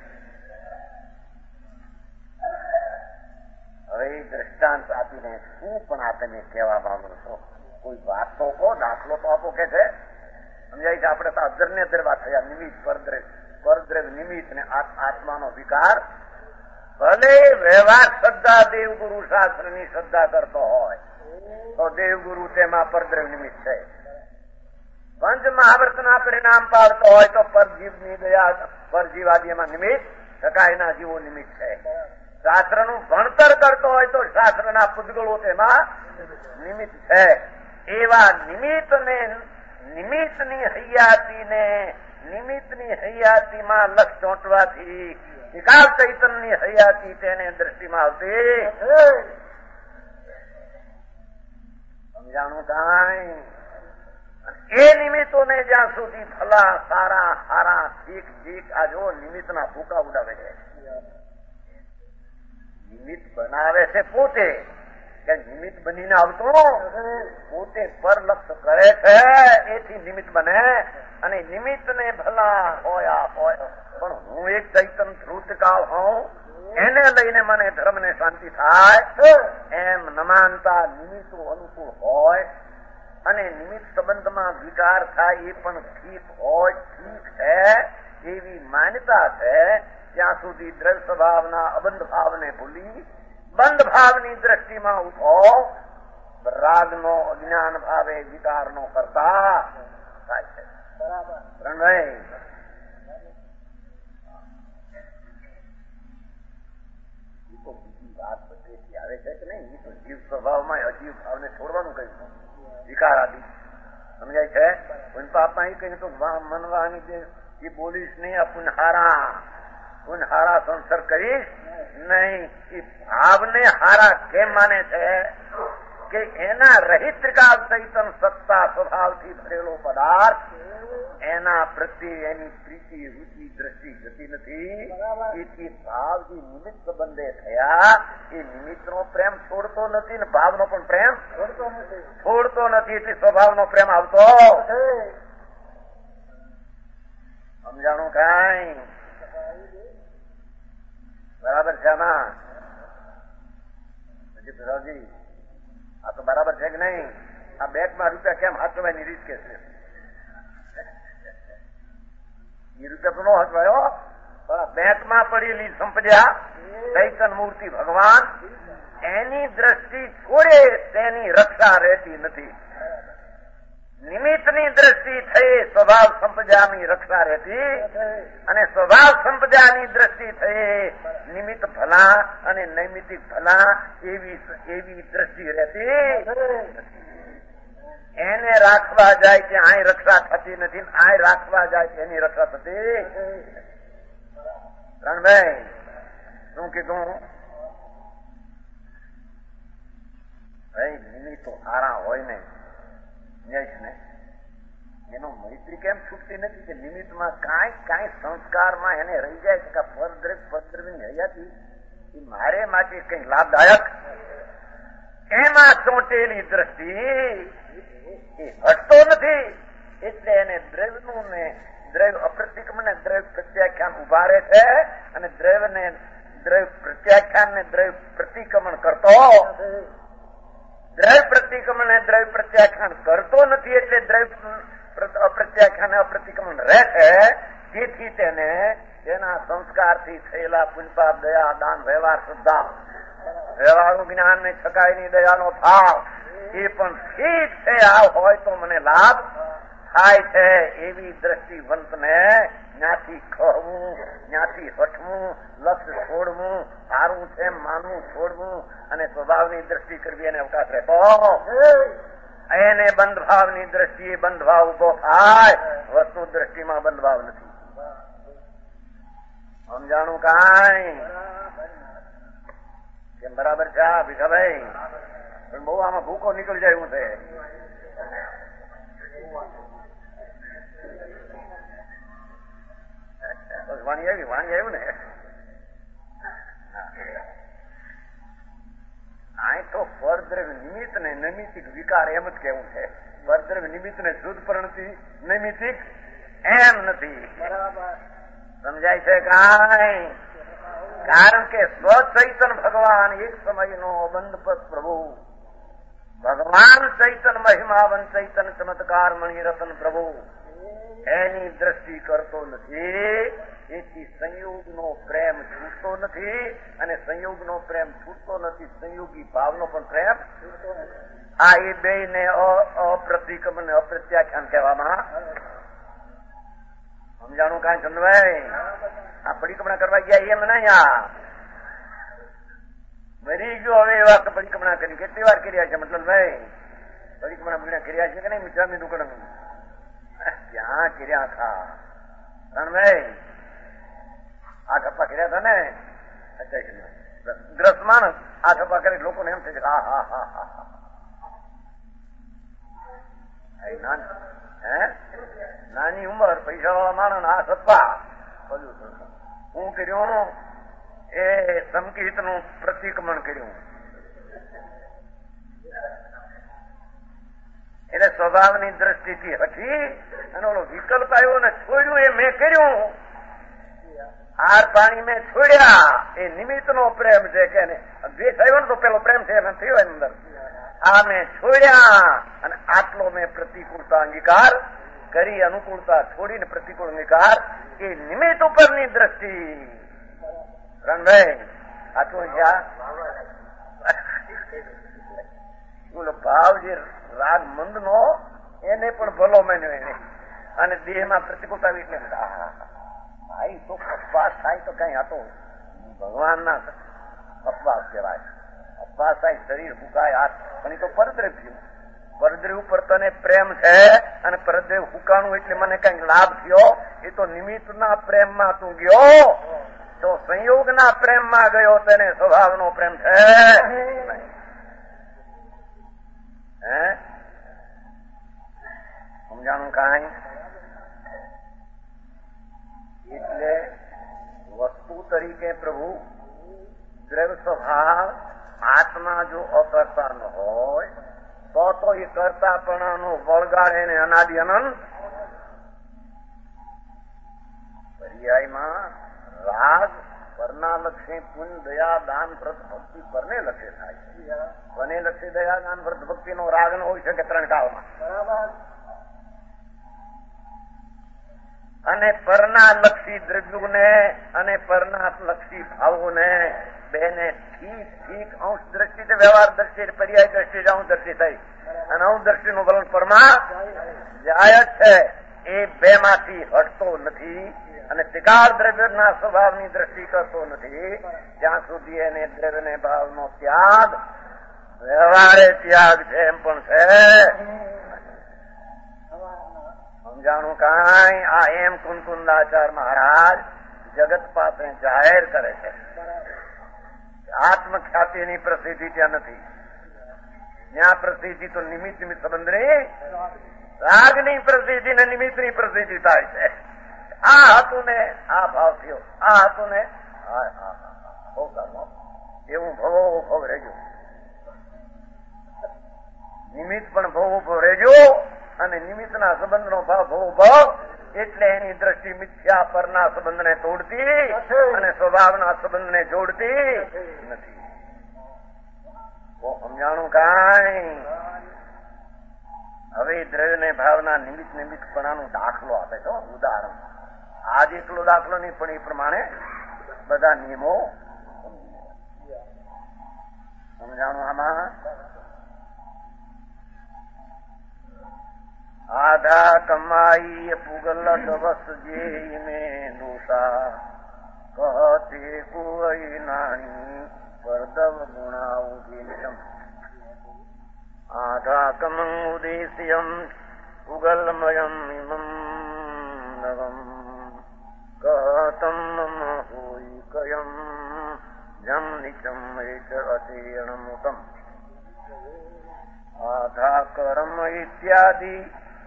હવે દ્રષ્ટાંત આપીને શું પણ આ તમે કહેવા માંગો છો? કોઈ વાત તો કહો, દાખલો તો આપો કે છે. સમજાય છે? આપણે તો અધર ને અધર વાત થયા. નિમિત્ત પરદ્રવ પરદ્રવ નિમિત્ત ને આત્માનો વિકાર. ભલે વ્યવહાર શ્રદ્ધા દેવગુરુ શાસ્ત્રની શ્રદ્ધા કરતો હોય તો દેવગુરુ તેમાં પરદ્રવ નિમિત્ત છે. પંચ મહાવ્રતના પરિણામ પાડતો હોય તો પરજીવની દયા પરજીવાદીમાં નિમિત્ત ટકાયના જીવો નિમિત્ત છે. શાસ્ત્રનું ભણતર કરતો હોય તો શાસ્ત્રના પૂતગળો તેમાં નિમિત્ત છે. એવા નિમિત્તને નિમિત્તની હૈયાતીને નિમિત્તની હૈયાતીમાં લક્ષ ચોંટવાથી વિકાસ ચૈતનની હૈયાતી તેને દ્રષ્ટિમાં આવતી સમજાણું કાંઈ? એ નિમિત્તોને જ્યાં સુધી ભલા સારા હારા ઠીક ઠીક આ જો નિમિત્તના ભૂકા ઉડાવે છે. નિમિત્ત બનાવે છે પોતે, કે નિમિત્ત બનીને આવતો પોતે પર લક્ષ કરે છે, એથી નિમિત્ત બને. અને નિમિત્તને ભલા હોય હોય પણ હું એક ચૈતન ધ્રુતકાળ હોઉં, એને લઈને મને ધર્મ ને શાંતિ થાય એમ ન માનતા નિમિત્તો અનુકૂળ હોય અને નિમિત્ત સંબંધમાં વિકાર થાય એ પણ ઠીક હોય, ઠીક છે એવી માન્યતા છે. ત્યાં સુધી દ્રવ્ય સ્વભાવના અબંધ ભાવને ભૂલી બંધ ભાવની દ્રષ્ટિમાં ઉભો રાગનો અજ્ઞાન ભાવે વિકારનો કરતા થાય છે. બરાબર રણભાઈ? એ તો બીજી વાત બધી આવે છે કે નહીં? એ તો જીવ સ્વભાવમાં અજીવ ભાવને છોડવાનું કહ્યું, વિકાર આદિ સમજાય છે. પાપમાં એ કહ્યું તો મનવાની એ બોલીશ નહીં, આ પુનહારા પુનહારા સંસાર કરીશ નહીં. એ ભાવને હારા કેમ માને છે કે એના રહિત ત્રિકાળ ચૈતન સત્તા સ્વભાવથી ભરેલો પદાર્થ એના પ્રત્યે એની પ્રીતિ રૂચિ દ્રષ્ટિ જતી નથી. એથી ભાવ જે નિમિત્ત સંબંધે થયા એ નિમિત્તનો પ્રેમ છોડતો નથી ને ભાવનો પણ પ્રેમ છોડતો નથી છોડતો નથી એટલે સ્વભાવનો પ્રેમ આવતો સમજાણું કાંઈ? બરાબર છે આમાં? ભરાવજી આ તો બરાબર છે કે નહીં? આ બેંકમાં રૂપિયા કેમ હાચવાની રીત કે છે? એ રૂપિયા તો ન હચવાયો, પણ બેંકમાં પડેલી સંપદા ચૈતન મૂર્તિ ભગવાન એની દ્રષ્ટિ છોડે તેની રક્ષા રહેતી નથી. નિમિત્તની દ્રષ્ટિ થઈ સ્વભાવ સંપદાની રક્ષા રહેતી અને સ્વભાવ સંપદાની દ્રષ્ટિ થઈ નિમિત્ત ભલા અને નૈમિતિક ભલા એવી એવી દ્રષ્ટિ રહેતી. એને રાખવા જાય કે આય રક્ષા થતી નથી, આય રાખવા જાય કે એની રક્ષા થતી. રણભાઈ શું કીધું? ભાઈ નિમિત્તો સારા હોય ને ને એનો મૈત્રી કેમ છૂટતી નથી કે નિમિત્તમાં કાંઈ કાંઈ સંસ્કારમાં એને રહી જાય છે કે પરદ્રવ પરદ્રવની હયાતી એ મારે માટે કઈ લાભદાયક એમાં ચોંટેલી દ્રષ્ટિ એ હટતો નથી. એટલે એને દ્રવ્યનું ને દ્રવ્ય અપ્રતિક્રમણ ને દ્રવ્ય પ્રત્યાખ્યાન ઉભા રહે છે અને દ્રવ્ય ને દ્રવ્ય પ્રત્યાખ્યાન ને દ્રવ્ય પ્રતિક્રમણ કરતો દ્રવ્ય પ્રતિક્રમણ ને દ્રવ્ય પ્રત્યાખ્યાન કરતો નથી. એટલે દ્રવ્ય અપ્રત્યાખ્યાન અપ્રતિક્રમણ રહે છે. તેથી તેને તેના સંસ્કારથી થયેલા પુણ્યપાપ દયા દાન વ્યવહાર શ્રદ્ધા વ્યવહારનું જ્ઞાન ને છકાયની દયાનો ભાવ એ પણ ઠીક છે, આ હોય તો મને લાભ થાય છે એવી દ્રષ્ટિવંતને જ્યાંથી કહવું, જ્યાંથી હટવું, લક્ષ્ય છોડવું, સારું છે માનવું છોડવું અને સ્વભાવની દ્રષ્ટિ કરવી એને અવકાશ રહેતો. એને બંધભાવની દ્રષ્ટિએ બંધભાવ ઉભો થાય, વસ્તુ દ્રષ્ટિમાં બંધભાવ નથી. સમજાણું કાંઈ? કેમ બરાબર છે આ ભીખાભાઈ? પણ બહુ આમાં ભૂકો નીકળી જાય એવું છે. વાણી આવી વાણી આવ્યું ને આ તો પરદ્રવ્ય નિમિત્ત ને નૈમિતિક વિકાર એમ જ કેવું છે. પરદ્રવ્ય નિમિત્ત ને શુદ્ધ પરિણતિ નૈમિતિક એમ નથી. સમજાય છે કાંઈ? કારણ કે સ્વચૈતન ભગવાન એક સમયનો અબંધ પ્રભુ, ભગવાન ચૈતન મહિમાવન ચૈતન ચમત્કાર મણિરતન પ્રભુ એની દ્રષ્ટિ કરતો નથી. એથી સંયોગનો પ્રેમ છૂટતો નથી અને સંયોગનો પ્રેમ છૂટતો નથી, સંયોગી ભાવનો પણ પ્રેમ. આ એ બે ને અપ્રતિક્રમ ને અપ્રત્યાખ્યાન કહેવામાં. સમજાણું કાંઈ ચંદ્રભાઈ? આ પરિક્રમણા કરવા ગયા એમ નહીં, આ મરી ગયો. હવે એવા પરિક્રમણા કરી કેટલી વાર કર્યા છે મતલબ ભાઈ? પરિક્રમણા બધા કર્યા છે કે નહીં? મિત્રાની દુકાન ક્યાં કર્યા હતા રણભાઈ? આ ગપ્પા કર્યા હતા ને ગ્રસમાન. આ ગપ્પા કરી લોકોને એમ થાય છે હા હા હા હા હા હે નાની ઉંમર પૈસા વાળા માણસ આ સપ્પા હું કર્યું એ સંકિત નું પ્રતિક્રમણ કર્યું. એટલે સ્વભાવની દ્રષ્ટિથી હટી અને ઓલો વિકલ્પ આવ્યો ને છોડ્યું એ મેં કર્યું. હાર પાણી મેં છોડ્યા એ નિમિત્ત નો પ્રેમ છે કે દ્વેષ આવ્યો ને તો પેલો પ્રેમ છે એમ થયો અંદર. આ મેં છોડ્યા અને આટલો મેં પ્રતિકૂળતા અંગીકાર કરી, અનુકૂળતા છોડીને પ્રતિકૂળ અંગીકાર એ નિમિત્ત ઉપરની દ્રષ્ટિ. રણભાઈ આટલું બોલો ભાવ જે રાગ મંદ નો એને પણ ભલો માન્યો એને અને દેહમાં પ્રતિકૂળતા એટલે ભાઈ તો અપવાસ થાય તો કઈ હતો ભગવાન ના અપવાસ કહેવાય. અપવાસ થાય શરીર ફૂકાય હાથ પણ એ તો પરદ્રવ થયું. પરદ્રવ ઉપર તને પ્રેમ છે અને પરદ્રવ ફૂકાણું એટલે મને કઈક લાભ થયો. એ તો નિમિત્ત ના પ્રેમમાં તું ગયો તો સંયોગ ના પ્રેમમાં ગયો તેને સ્વભાવ નો પ્રેમ છે. હે સમજાણું કાંઈ? એટલે વસ્તુ તરીકે પ્રભુ દ્રવ્ય સ્વભાવ આત્મા જો અકર્તા ન હોય તો તો એ કરતાપણાનો વળગાડે ને અનાદિ અનંત. પર્યાયમાં રાગ પરના લક્ષે પુન દયા દાન વ્રત ભક્તિ પરને લક્ષે થાય છે. બને લક્ષે દયા દાન વ્રત ભક્તિ નો રાગ ન હોય શકે ત્રણ કાળમાં. અને પરના લક્ષી દ્રવ્યોને અને પરના લક્ષી ભાવોને બેને ઠીક ઠીક અંશ દ્રષ્ટિ વ્યવહાર દ્રષ્ટિ પર્યાય દ્રષ્ટિ અંશ દ્રષ્ટિ થઈ અને અંશ દ્રષ્ટિ નું વલણ પરમાં જાય છે. એ બે માંથી હટતો નથી અને ત્રિકાળ દ્રવ્યના સ્વભાવની દ્રષ્ટિ કરતો નથી જ્યાં સુધી એને દ્રવ્ય ને ભાવનો ત્યાગ વ્યવહારે ત્યાગ છે એમ પણ છે. સમજાણું કાંઈ? આ એમ કુંકુંદાચાર્ય મહારાજ જગત પાસે જાહેર કરે છે. આત્મખ્યાતિની પ્રસિદ્ધિ ત્યાં નથી. ત્યાં પ્રસિદ્ધિ તો નિમિત્ત નિમિત્ત સંબંધ ની રાગની પ્રસિદ્ધિ ને નિમિત્તની પ્રસિદ્ધિ થાય છે. આ હતું ને આ ભાવ થયો, આ હતું ને એવું ભવો ભવ રહેજો. નિમિત્ત પણ ભવ ઉભો રહેજો અને નિમિત્તના સંબંધનો ભાવ ભવ ભાવ એટલે એની દ્રષ્ટિ મિથ્યા પરના સંબંધને તોડતી અને સ્વભાવના સંબંધને જોડતી નથી. સમજાણું કાંઈ? હવે દ્રવ્ય ને ભાવના નિમિત્ત નિમિત્તપણાનો દાખલો આપે છે, ઉદાહરણ. આજ એટલો દાખલો નહીં પણ એ પ્રમાણે બધા નિયમો સમજાણું. આમાં આધા કમાઈ પુગલ દવસ જે મેં દોષા કહતે કોઈ નાણી પરદવ ગુણાઉદિશમ આધા કમં ઉદેશ્યમ પુગલમયમ ઇમમ નવમ કહતમ મમ હોય કયમ જમ નિચમ એચ અતીર્ણમુતમ આધા કર્મ ઇત્યાદિ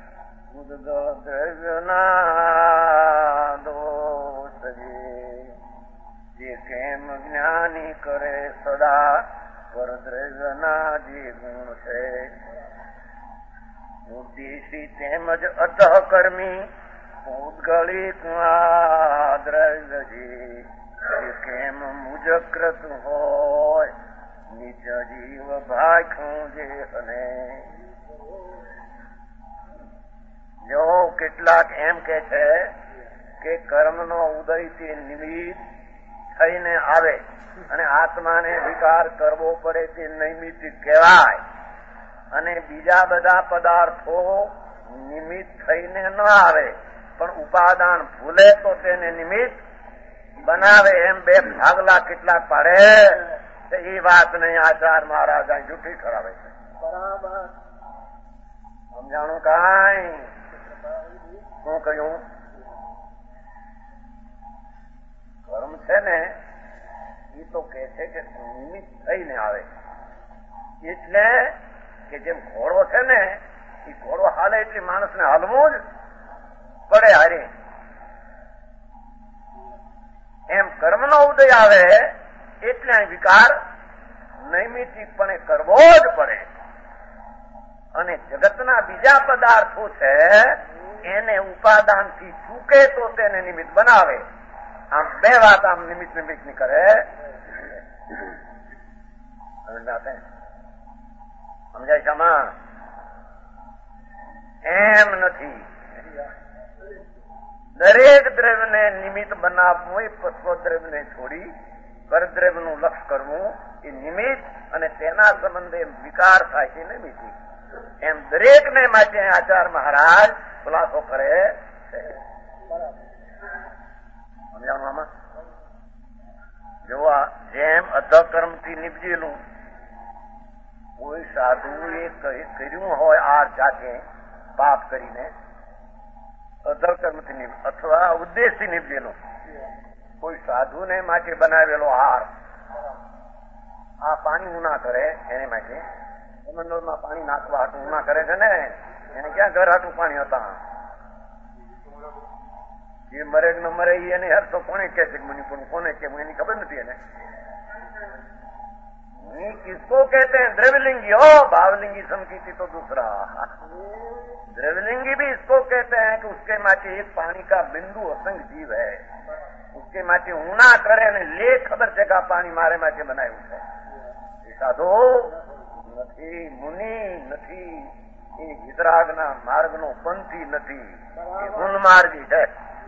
દ્રવ્યના દોષ જે કેમ જ્ઞાની કરે સદા પર દ્રવ્યના જે ગુણ છે ઉદ્દેશી તેમજ અતઃકર્મી ઉદ્ગલિત દ્રવ્ય જે કેમ મુજકૃત હોય નિજ જીવ ભાખ્યું જે અને જો કેટલાક એમ કે છે કે કર્મનો ઉદય તે નિમિત્ત થઈને આવે અને આત્માને વિકાર કરવો પડે તે નૈમિત્તિક કહેવાય અને બીજા બધા પદાર્થો નિમિત્ત થઈને ન આવે પણ ઉપાદાન ભૂલે તો તેને નિમિત્ત બનાવે એમ બે ભાગલા કેટલાક પાડે એ વાત નહીં આચાર મહારાજ જૂઠી ઠરાવે છે. બરાબર સમજાણું કાંઈ શું કહ્યું? કર્મ છે ને એ તો કે છે કે નિમિત્ત થઈને આવે એટલે કે જેમ ઘોડો છે ને એ ઘોડો હાલે એટલે માણસને હાલવું જ પડે હારે એમ કર્મનો ઉદય આવે એટલે વિકાર નૈમિત્તિકપણે કરવો જ પડે અને જગતના બીજા પદાર્થો છે એને ઉપાદાનથી ચૂકે તો તેને નિમિત્ત બનાવે. આમ બે વાત આમ નિમિત્ત નિમિત્ત ની કરે સમજાય છે? એમ નથી. દરેક દ્રવ્યને નિમિત્ત બનાવવું એ સ્વદ્રવ્યને છોડી પરદ્રવ્યનું લક્ષ કરવું એ નિમિત્ત અને તેના સંબંધે વિકાર થાય છે નિમિત્ત. એમ દરેકને માટે આચાર મહારાજ ખુલાસો કરે છે. સમજાવવામાં જોવા જેમ અધકર્મથી નિપજેલું કોઈ સાધુએ કર્યું હોય આ જાતે પાપ કરીને અધકર્મથી અથવા ઉદ્દેશથી નિપજેલું કોઈ સાધુને માટે બનાવેલો હાર આ પાણી ઉના કરે એને માટે સમંદરમાં પાણી નાખવા હાટું ઉના કરે છે ને એને ક્યાં ઘર હાટું પાણી હતા? જે મરે ન મરે એને હર તો કોને કે છે મુનિ પણ કોને કે એની ખબર નથી એને. किसको कहते हैं? द्रव्यलिंगी हो, भावलिंगी समकीति तो दूसरा. द्रव्यलिंगी भी इसको कहते हैं कि उसके माटे एक पानी का बिंदु असंग जीव है. उसके माटे ऊना करे ने ले खबर છે કે આ પાણી મારે માટે બનાવ્યું છે. એ સાધો નથી, મુનિ નથી, એ વિતરાગના માર્ગનો પંથી નથી, એ ઉન્માર્ગી છે.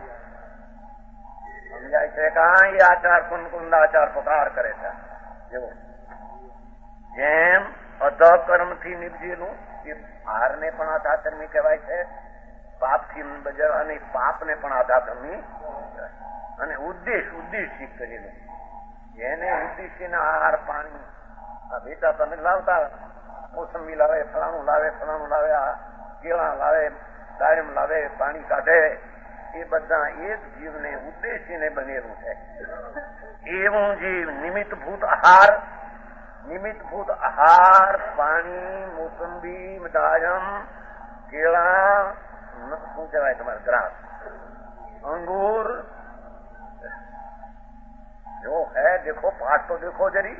સમજાય છે કે આ એ આચાર કુંદ આચાર પકાર કરે છે. જેવો જેમ અધકર્મથી નિપજેલું એ હારને પણ અધાકર્મી કહેવાય છે, પાપથી અને પાપને પણ અધાકર્મી અને ઉદ્દેશ ઉદ્દેશી કરેલું જેને ઉદ્દેશીના આહાર પાણી આ બેટા તમે લાવતા મોસંબી લાવે, ફલાણું લાવે, ફલાણું લાવે, આ કેળા લાવે, દાડમ લાવે, પાણી કાઢે, એ બધા એક જીવને ઉદ્દેશીને બનેલું છે. એવું જીવ નિમિત્તભૂત આહાર નિમિત્તભૂત આહાર પાણી, મોસંબી, દાડમ, કેળા, શું કહેવાય તમારે ગ્રાસ, અંગૂર जो है देखो पाठ तो देखो जरी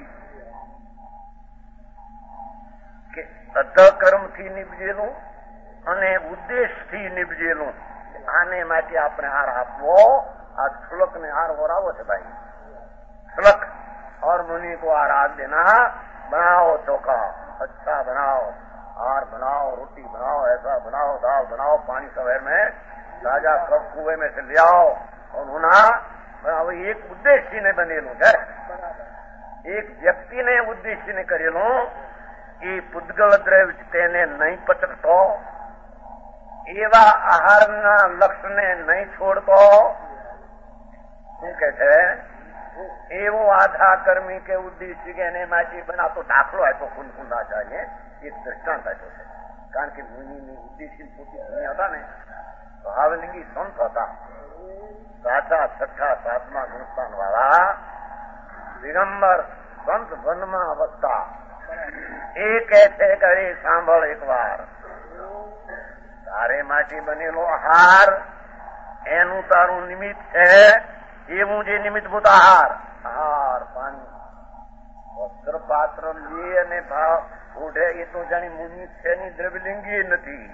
કે અધકર્મથી નિપજેલું અને ઉદ્દેશથી નિપજેલું આને માટે આપણે હાર આપવો. આ શ્લોક ને હાર વરાવો છે ભાઈ. श्लोक और मुनि को आराध देना, बनाओ चोखा अच्छा बनाओ, हार बनाओ, रोटी बनाओ, ऐसा बनाओ, दाल बनाओ, पानी सवेर में ताजा कप कुएं में से ले आओ और उना एक उद्देश्य ने बनेलू है. एक व्यक्ति ने उद्देश्य ने करेलू એ પૂદગલ દ્રવ્ય તેને નહીં પચકતો એવા આહારના લક્ષ્યને નહીં છોડતો શું કે છે એવો આધા કર્મી કે ઉદ્દેશી કે એને માંથી બનાવતો દાખલો આપ્યો કુંકુંદાચાર્ય એક દ્રષ્ટાંત આપ્યો છે. કારણ કે મુનિની ઉદ્દેશી પોતી મુનિ હતા ને ભાવલિંગી સંત હતા, સાચા છઠ્ઠા સાતમા ગુણસ્થાન વાળા દિગંબર સંત વનમાં વસતા. એ કહે છે કે અરે સાંભળ એક વાર, તારે માંથી બનેલો આહાર એનું તારું નિમિત્ત છે, એવું જે નિમિત્તભૂત આહાર આહાર પાણી વસ્ત્ર પાત્ર લે અને ભાવ ઓઢે એ તો જાણી મુનિ છે ની દ્રવ્યલિંગી નથી.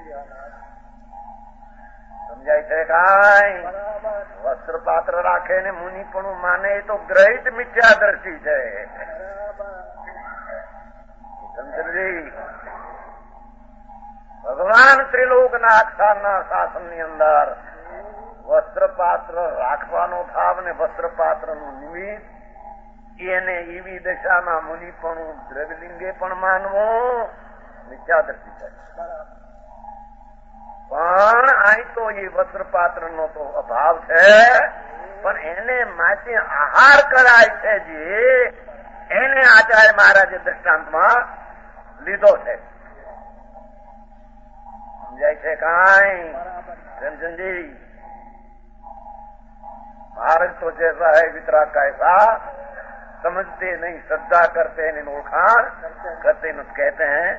સમજાય છે કાંઈ? વસ્ત્ર પાત્ર રાખે ને મુનિ પણ માને એ તો ગ્રહિત મિથ્યાદર્શી છે. ભગવાન ત્રિલોકનાથ ના શાસન ની અંદર વસ્ત્ર પાત્ર રાખવાનો ભાવ ને વસ્ત્ર પાત્ર નું નિમિત્ત એને એવી દશામાં મુનિ પણ દ્રવ્યલિંગે પણ માનવું મિથ્યાદર્શી છે. પણ અહીં તો એ વસ્ત્ર પાત્ર નો તો અભાવ છે, પણ એને માટે આહાર કરાય છે જે એને આચાર્ય મહારાજે દ્રષ્ટાંતમાં લીધો છે. સમજાય છે કાંઈ? રંજનજી भारत तो जैसा है वितराग का ऐसा समझते नहीं, श्रद्धा करते हैं, ओळखाण करते न कहते हैं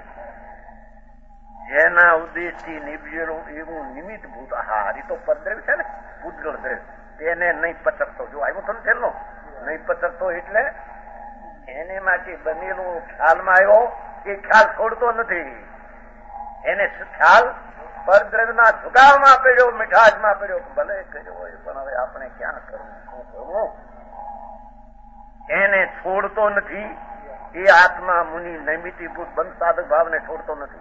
જેના ઉદ્દેશથી નિભેલું એવું નિમિત્ત ભૂત આહાર. એ તો પરદ્રવ્ય છે ને, પૂતગળ દ્રવ્ય, તેને નહીં પચકતો. જો આવ્યું થયું છેલ્લો નહીં પચકતો એટલે એને માટે બનેલું ખ્યાલમાં આવ્યો એ ખ્યાલ છોડતો નથી. એને ખ્યાલ પરદ્રવ્યના ઝુકાવમાં પડ્યો, મીઠાશમાં પડ્યો, ભલે કર્યો હોય પણ હવે આપણે ક્યાં કરવું, શું કરવું, એને છોડતો નથી. એ આત્મા મુનિ નૈમિતિભૂત બંધ સાધક ભાવને છોડતો નથી.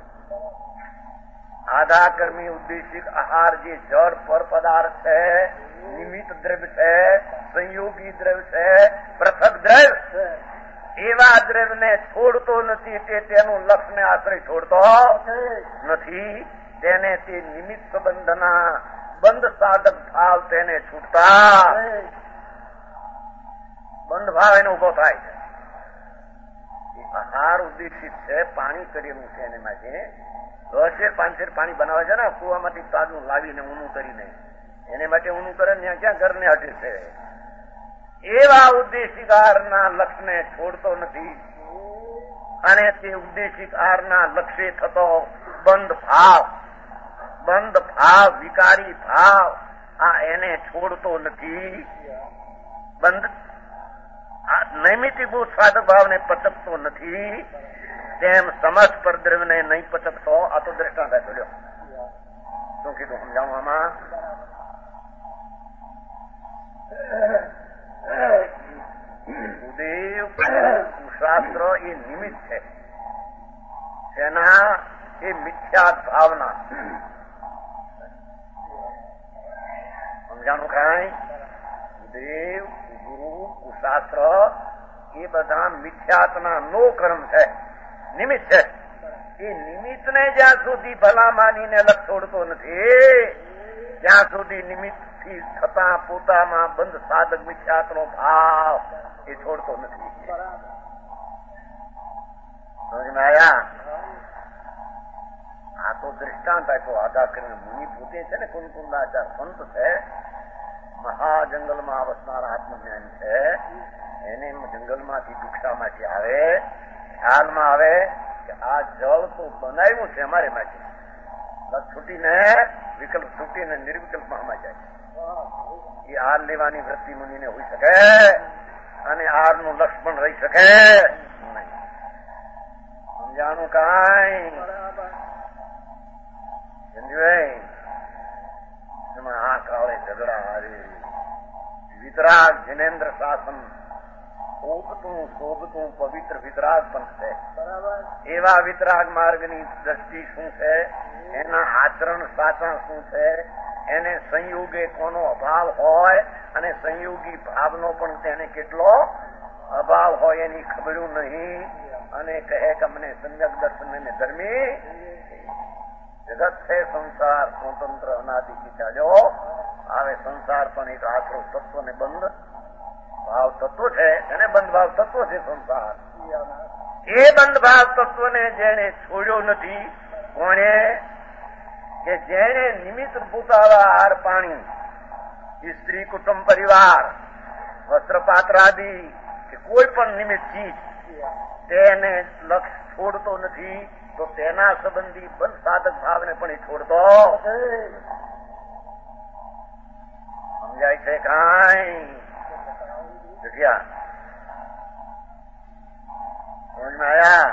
આધા કર્મી ઉદ્દેશિક આહાર જે જળ પર પદાર્થ છે, નિમિત્ત દ્રવ્ય છે, સંયોગી દ્રવ્ય છે, પૃથક દ્રવ્ય, એવા દ્રવ્યને છોડતો નથી. તે તેનું લક્ષ્યને આશ્રય છોડતો નથી. તેને તે નિમિત્ત સંબંધના બંધ સાધક ભાવ તેને છૂટતા બંધ ભાવ એને ઉભો થાય છે. આહાર ઉદ્દેશિત છે, પાણી કરેલું છે, એને માટે દસેર પાંચેર પાણી બનાવે છે ને કુવામાંથી તાજું લાવીને ઊનું કરીને, એને માટે ઊનું કરે ત્યાં ક્યાં ઘરને હટે છે. એવા ઉદ્દેશિક આહારના લક્ષ્યને છોડતો નથી અને તે ઉદ્દેશિક આહારના લક્ષ્ય થતો બંધ ભાવ, બંધ ભાવ, વિકારી ભાવ, આ એને છોડતો નથી. બંધ નૈમિતિભૂત સાધક ભાવને પચકતો નથી. તેમ સમસ્ત પરદ્રવ્યને નહીં પચકતો. આ તો દ્રષ્ટાંત આપ્યો. શું કીધું સમજાવવામાં? ઉદેવ શાસ્ત્ર એ નિમિત્ત છે, તેના એ મિથ્યા ભાવના. સમજાણું કાંઈ? દેવ, ગુરુ, કુશાસ્ત્ર એ બધા મિથ્યાત્મા નો કર્મ છે, નિમિત્ત છે. એ નિમિત્તને જ્યાં સુધી ભલા માનીને લક્ષ છોડતો નથી ત્યાં સુધી નિમિત્તથી થતા પોતામાં બંધ સાધક મિથ્યાત્મનો ભાવ એ છોડતો નથી. સમજમાં આવ્યા? આ તો દ્રષ્ટાંત આપ્યો. આધા કરીને મુનિ પોતે છે ને કુંકુંદાચાર સંત છે, મહાજંગલમાં વસનારા આત્મજ્ઞાની છે. એને જંગલમાંથી ભિક્ષામાંથી આવે, ખ્યાલમાં આવે કે આ જળ તો બનાવ્યું છે અમારે માટે, છૂટીને વિકલ્પ છૂટીને નિર્વિકલ્પમાં આમાં જાય. એ આર લેવાની વૃત્તિ મુનિને હોઈ શકે અને આર નું લક્ષ પણ રહી શકે નહીં. સમજાણું કાંઈ? એમાં આ કાળે ઝઘડા હારી વિતરાગ જિનેન્દ્ર શાસન શોભતું શોભતું પવિત્ર વિતરાગ પણ છે. એવા વિતરાગ માર્ગની દ્રષ્ટિ શું છે, એના આચરણ સાચા શું છે, એને સંયોગે કોનો અભાવ હોય અને સંયોગી ભાવનો પણ તેને કેટલો અભાવ હોય એની ખબરું નહીં. અને કહે કે અમને સમ્યક દર્શન ને ધર્મી જગત છે સંસાર સ્વતંત્ર અનાદિથી ચાલ્યો આવે. સંસાર પણ એક આખરો તત્વ ને બંધ ભાવ તત્વ છે, એને બંધ ભાવ તત્વ છે સંસાર. એ બંધ ભાવ તત્વને જેને છોડ્યો નથી, કોણે કે જેને નિમિત્ત ભૂત આહાર પાણી, સ્ત્રી કુટુંબ પરિવાર, વસ્ત્રપાત્રાદિ કે કોઈ પણ નિમિત્ત ચીજ તેને લક્ષ છોડતો નથી, તો તેના સંબંધી બંધ સાધક ભાવને પણ એ છોડતો સમજાય છે કાંઈ જગ્યા સમજમાં આયા?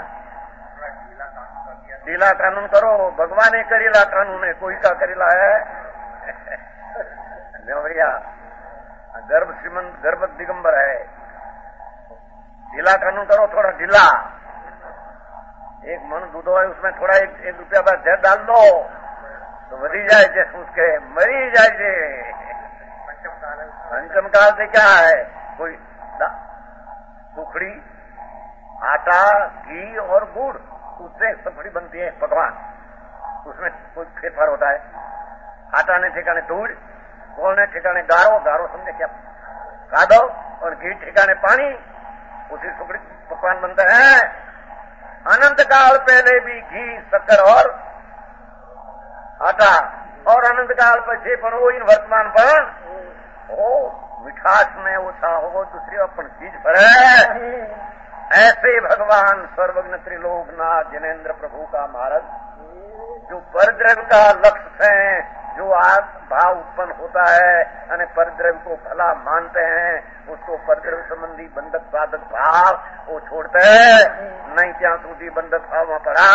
ઢીલા કાનૂન કરો, ભગવાને કરેલા કાનૂન है, कोई का करेला है भैया? गर्भ श्रीमंत गर्भ दिगंबर है, ढीला कानून करो, थोड़ा ढीला. एक मन दूध है उसमें थोड़ा एक, एक रुपया बाद जहर डाल दो तो वधी जाए जे उसके मरी जाए जे. पंचम काल से क्या है? कोई सुखड़ी, आटा, घी और गुड़, उससे सफड़ी बनती है पकवान. उसमें कोई फेरफार होता है. आटा ने ठिकाने धूल, गोल ने ठिकाने गारो, गारो समझे क्या कादो, और घी ठिकाने पानी, उसी सुखड़ी पकवान बनता है. अनंत काल पहले भी घी, शक्कर और आटा, और अनंत काल पछी पण वो इन वर्तमान पण ओ मिठास में ओछा हो, दूसरी अपन चीज भरे. ऐसे भगवान सर्वज्ञ त्रिलोकनाथ जिनेन्द्र प्रभु का मार्ग, जो परद्रव्य का लक्ष्य है, जो आप भाव उत्पन्न होता है અને परद्रव्य को भला मानते हैं, उसको परद्रव्य संबंधी बंधक साधक भाव वो छोड़ते नहीं. ત્યાં સુધી बंधक भाव में पड़ा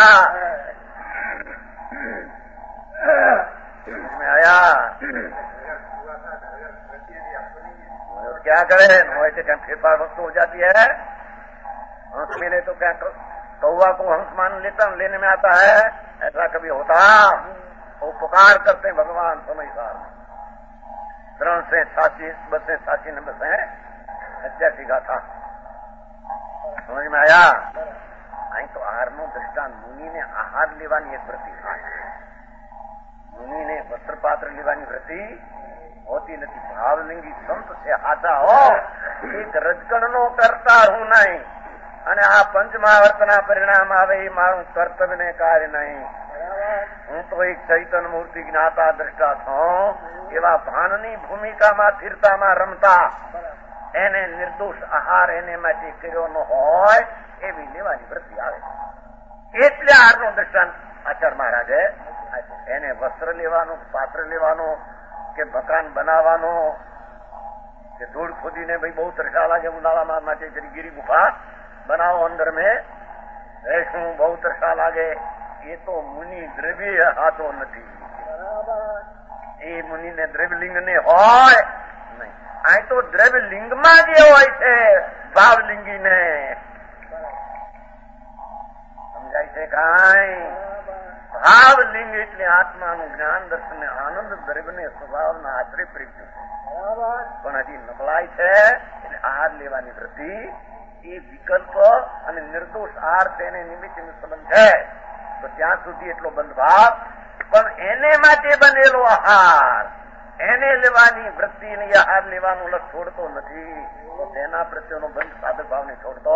में आया. और क्या करे, वैसे क्या फेरफार वस्तु हो जाती है. हंस मिले तो क्या कौवा को हंस मान लेता लेने में आता है, ऐसा कभी होता? वो पुकार करते हैं भगवान समय सार ત્રણ से સાચી બસે સાચી ને બસે અત્યાસી ગાથા સમજ में आया? અહીં તો આહારનું દ્રષ્ટાંત, મુનિને આહાર લેવાની એક વૃત્તિ થાય, મુનિને વસ્ત્રપાત્ર લેવાની વૃત્તિ હોતી નથી. ભાવલિંગી સંત છે આટા હો, એક રજકણનો કરતા હું નહીં, અને આ પંચમહાવર્તના પરિણામ આવે એ મારું કર્તવ્યને કાર્ય નહીં. હું તો એક ચૈતન્ય મૂર્તિ જ્ઞાતા દ્રષ્ટા છું. એવા ભાનની ભૂમિકામાં સ્થિરતામાં રમતા એને નિર્દોષ આહાર એને માટે કર્યો ન હોય એવી લેવાની વૃત્તિ આવે. એટલે આહારનું દ્રષ્ટાંત આચાર્ય મહારાજે એને વસ્ત્ર લેવાનું, પાત્ર લેવાનું, કે મકાન બનાવવાનો, કે ધૂળ ખોદીને ભાઈ બહુ તરસા લાગે ઉનાળામાં માટે ગીરી ગુફા બનાવો, અંદર મેં રહેશું, બહુ તરસા લાગે, એ તો મુનિ દ્રવ્ય હાથો નથી. એ મુનિને દ્રવ્યલિંગ ને હોય નહીં. અહીં તો દ્રવ્યલિંગમાં જે હોય છે ભાવલિંગી ને સમજાય છે કાંઈ? ભાવલિંગ એટલે આત્માનું જ્ઞાન દર્શન આનંદ દ્રવ્યને સ્વભાવના આશ્રય પ્રીતિ પણ હજી નબળાઈ છે. એટલે આહાર લેવાની વૃત્તિ એ વિકલ્પ અને નિર્દોષ આહાર તેને નિમિત્ત સંબંધ છે. તો ત્યાં સુધી એટલો બંધભાવ, પણ એને માટે બનેલો આહાર, એને લેવાની વૃત્તિ ને આહાર લેવાનું લક્ષ છોડતો નથી, તો તેના પ્રત્યેનો બંધ સાધક ભાવને છોડતો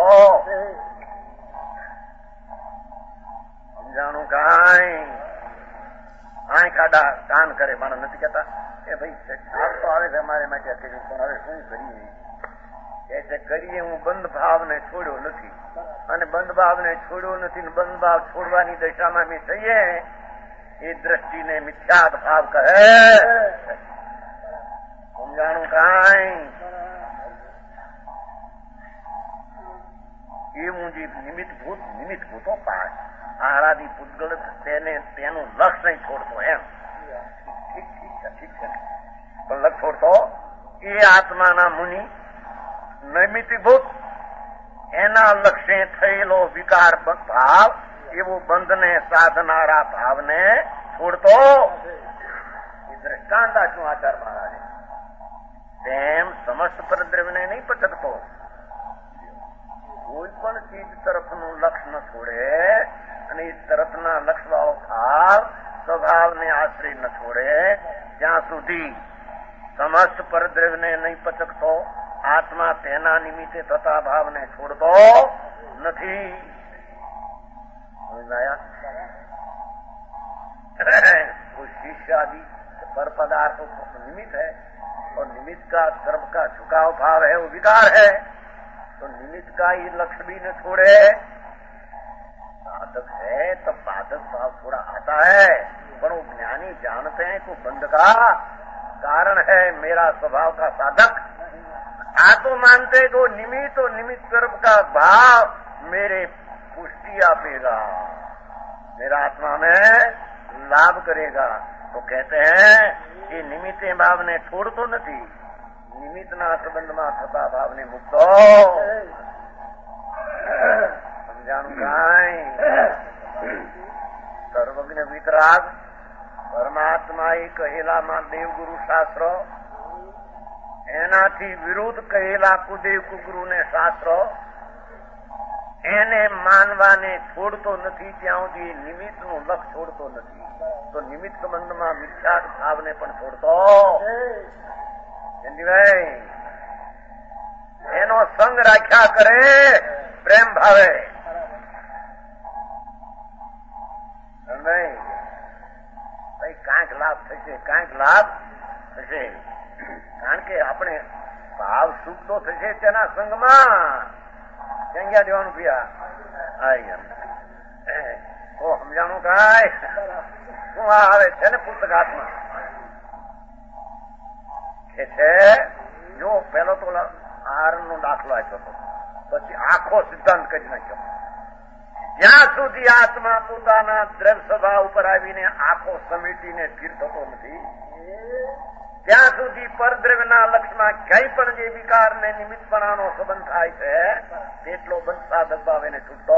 સમજાણું કાંઈ? આંખ ખાડા કાન કરે મારા નથી કહેતા એ ભાઈ સાર તો આવે છે અમારે માટે પણ હવે શું કરીએ? એ જે કરીએ હું બંધ ભાવને છોડ્યો નથી, અને બંધ ભાવને છોડ્યો નથી ને બંધ ભાવ છોડવાની દશામાં મેં થઈએ એ દ્રષ્ટિને મિથ્યાત ભાવ કહે. સમજાણું કાંઈ? એવું જે નિમિત્ત ભૂત નિમિત્ત ભૂતો પાય આહારાદી પૂતગલ તેને તેનું લક્ષ નહીં છોડતો એમ. ઠીક ઠીક છે ઠીક છે પણ લક્ષ છોડતો એ આત્માના મુનિ નૈમિતિભૂત એના લક્ષ્ય થયેલો વિકાર ભાવ એવો બંધને સાધનારા ભાવને છોડતો એ દ્રષ્ટાંત આટલું આચાર મહારાજે. તેમ સમસ્ત પરદ્રવ્યને નહીં પચકતો, કોઈ પણ ચીજ તરફનું લક્ષ ન છોડે અને એ તરફના લક્ષ વાળો ભાવ ने आश्रय न छोड़े ત્યાં સુધી સમસ્ત પરદ્રવ્યને નહીં પચકતો આત્મા તેના નિમિત્તે થતા ભાવને છોડતો નથી. वो शिष्य आदि पर पदार्थों निमित्त है और निमित्त का सर्व का झुकाव भाव है, वो विकार है. तो निमित्त का ही लक्ष्य भी न छोड़े. साधक है तब बाधक भाव थोड़ा आता है, पर वो ज्ञानी जानते हैं कि बंध का कारण है मेरा स्वभाव का साधक. आ तो मानते कि वो निमित्त और निमित्त सर्व का भाव मेरे पुष्टि आपेगा, मेरा आत्मा में लाभ करेगा. तो कहते हैं कि निमित्त भाव ने छोड़ तो नहीं, निमित्त ना संबंध में थता भाव ने मुक्त समझाणु काई. सर्वज्ञ वितराग परमात्मा ही कहेला मां देवगुरु शास्त्र, एनाथी विरुद्ध कहेला कुदेव कुगुरु ने शास्त्र, એને માનવાને છોડતો નથી ત્યાં સુધી નિમિત્તનું લક્ષ છોડતો નથી. તો નિમિત્ત સંબંધમાં મિથ્યા ભાવને પણ છોડતો ભાઈ એનો સંગ રાખ્યા કરે પ્રેમ ભાવે. ભાઈ કાંઈક લાભ થશે, કાંઈક લાભ થશે. કારણ કે આપણે ભાવ સુખ તો થશે તેના સંગમાં. ક્યાં દેવાનું ભૈયા તો સમજાણું કાંઈ શું આવે છે ને પુસ્તક હાથમાં કે છે. જો પેલો તો આર નો દાખલો આપ્યો હતો, પછી આખો સિદ્ધાંત કરી નાખ્યો. જ્યાં સુધી આત્મા પોતાના દ્રવ્ય સ્વભાવ ઉપર આવીને આખો સમિતિને સ્થિર થતો નથી ત્યાં સુધી પરદ્રવ્યના લક્ષમાં ક્યાંય પણ જે વિકારને નિમિત્તપણાનો સંબંધ થાય છે તેટલો બંધ સાધક ભાવ એને છૂટતો.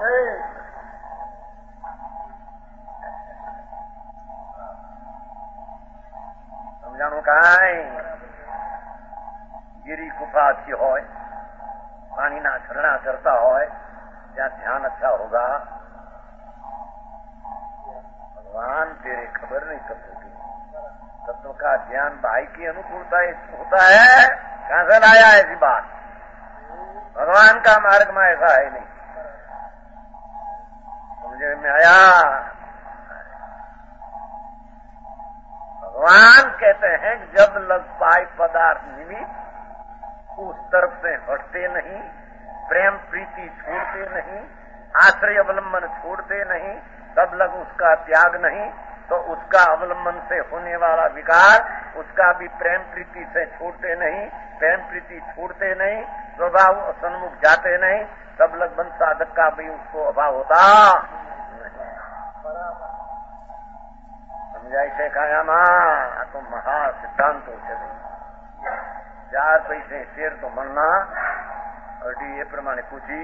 સમજાણું કાંઈ. ગીરી ગુફા अच्छी હોય, પાણીના ઝરણા ચરતા હોય, ત્યાં ध्यान अच्छा होगा. भगवान तेरे खबर नहीं कब होगी. तत्व का ज्ञान भाई की अनुकूलता होता है. कहां से लाया ऐसी बात? भगवान का मार्ग में ऐसा है नहीं. समझे में आया? भगवान कहते हैं जब लग पाए पदार्थ निमित्त उस तरफ से हटते नहीं, प्रेम प्रीति छोड़ते नहीं, आश्रय अवलंबन छोड़ते नहीं, तब लग उसका त्याग नहीं. तो उसका अवलंबन से होने वाला विकार उसका भी प्रेम प्रीति से छोड़ते नहीं, प्रेम प्रीति छोड़ते नहीं, स्वभाव सन्मुख जाते नहीं, तब लग बंद साधक का भी उसको अभाव होता. समझाई से काया मां तो महा सिद्धांत हो છે. ચાર પૈસે શેર તો મણના અઢી એ પ્રમાણે પૂછી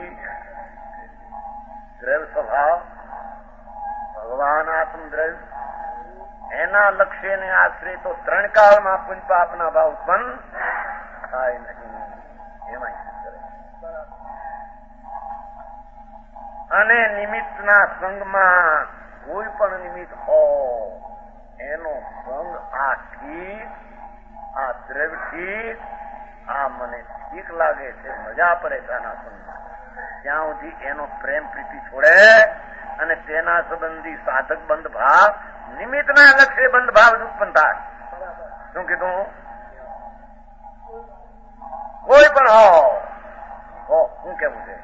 દ્રવ્ય સ્વભાવ ભગવાન આત્મદ્રવ્ય એના લક્ષ્યને આશ્રય તો ત્રણ કાળમાં પુંજ પાપના ભાવ ઉત્પન્ન થાય નહીં. એમાં કરે અને નિમિત્તના સંગમાં કોઈ પણ નિમિત્ત હો એનો સંગ આ ઠીક, આ દ્રવ્ય ઠીક, આ મને ઠીક લાગે છે, મજા પડે તેના સંગમાં. ત્યાં સુધી એનો પ્રેમ પ્રીતિ છોડે અને તેના સંબંધી સાધક બંધ ભાવ નિમિત્તના લક્ષ્ય બંધ ભાવ ઉત્પન્ન થાય. શું કીધું? કોઈ પણ હો હો શું કેવું છે?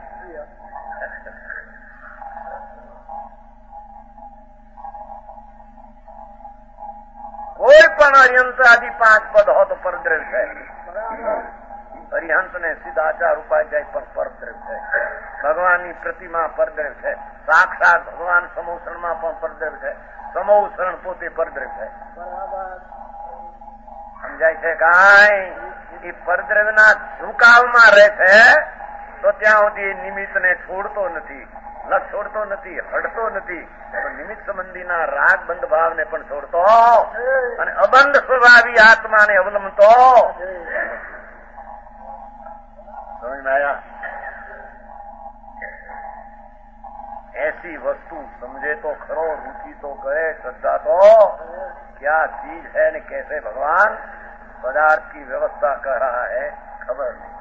કોઈ પણ અરિહંત આદि પાંચ પદ હો તો પરદ્રવ્ય છે. અરિહંત ને સિદ્ધાચાર ઉપાધ્યાય પર પરદ્રવ્ય છે. ભગવાનની પ્રતિમા પરદ્રવ્ય છે. સાક્ષાત ભગવાન સમોસરણમાં પણ પરદ્રવ્ય છે. સમોસરણ પોતે પરદ્રવ્ય છે. સમજાય છે કાંઈ? એ પરદ્રવ્યના ઝુકાવમાં રહે છે તો ત્યાં સુધી નિમિત્તને છોડતો નથી, લક્ષ છોડતો નથી, હટતો નથી. નિમિત્ત સંબંધીના રાગ બંધ ભાવને પણ છોડતો અને અબંધ સ્વભાવી આત્માને અવલંબતો. સમજ માં આવ્યા? ऐसी वस्तु समझे तो खरो, रुचि तो करे, श्रद्धा तो क्या चीज है न कैसे भगवान पदार्थ की व्यवस्था कर रहा है खबर नहीं।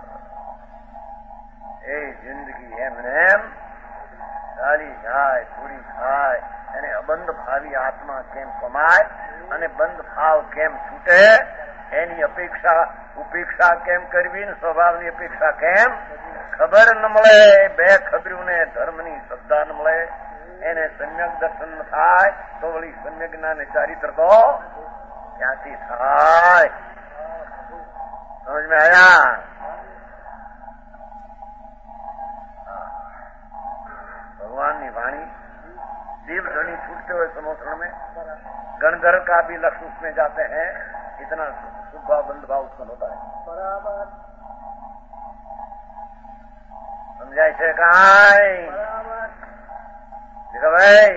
ए जिंदगी एमने एम ચાલી જાય, પૂરી થાય એને અબંધ ભાવી આત્મા કેમ કમાય અને બંધ ભાવ કેમ છૂટે એની અપેક્ષા ઉપેક્ષા કેમ કરવી ને સ્વભાવની અપેક્ષા કેમ ખબર ન મળે. બે ખબર્યું ને ધર્મની શ્રદ્ધા ન મળે, એને સમ્યક દર્શન ન થાય તો વળી સમ્યક જ્ઞાન ચારિત્ર તો ક્યાંથી થાય? સમજ મેં આયા? भगवान की वाणी जीव ध्वनि छूटते हुए समोषण में गणधर का भी लक्ष्य उसमें जाते हैं, इतना शुभ भाव बंध भाव उत्पन्न होता है. बराबर समझाय છે કાંઈ? देखो भाई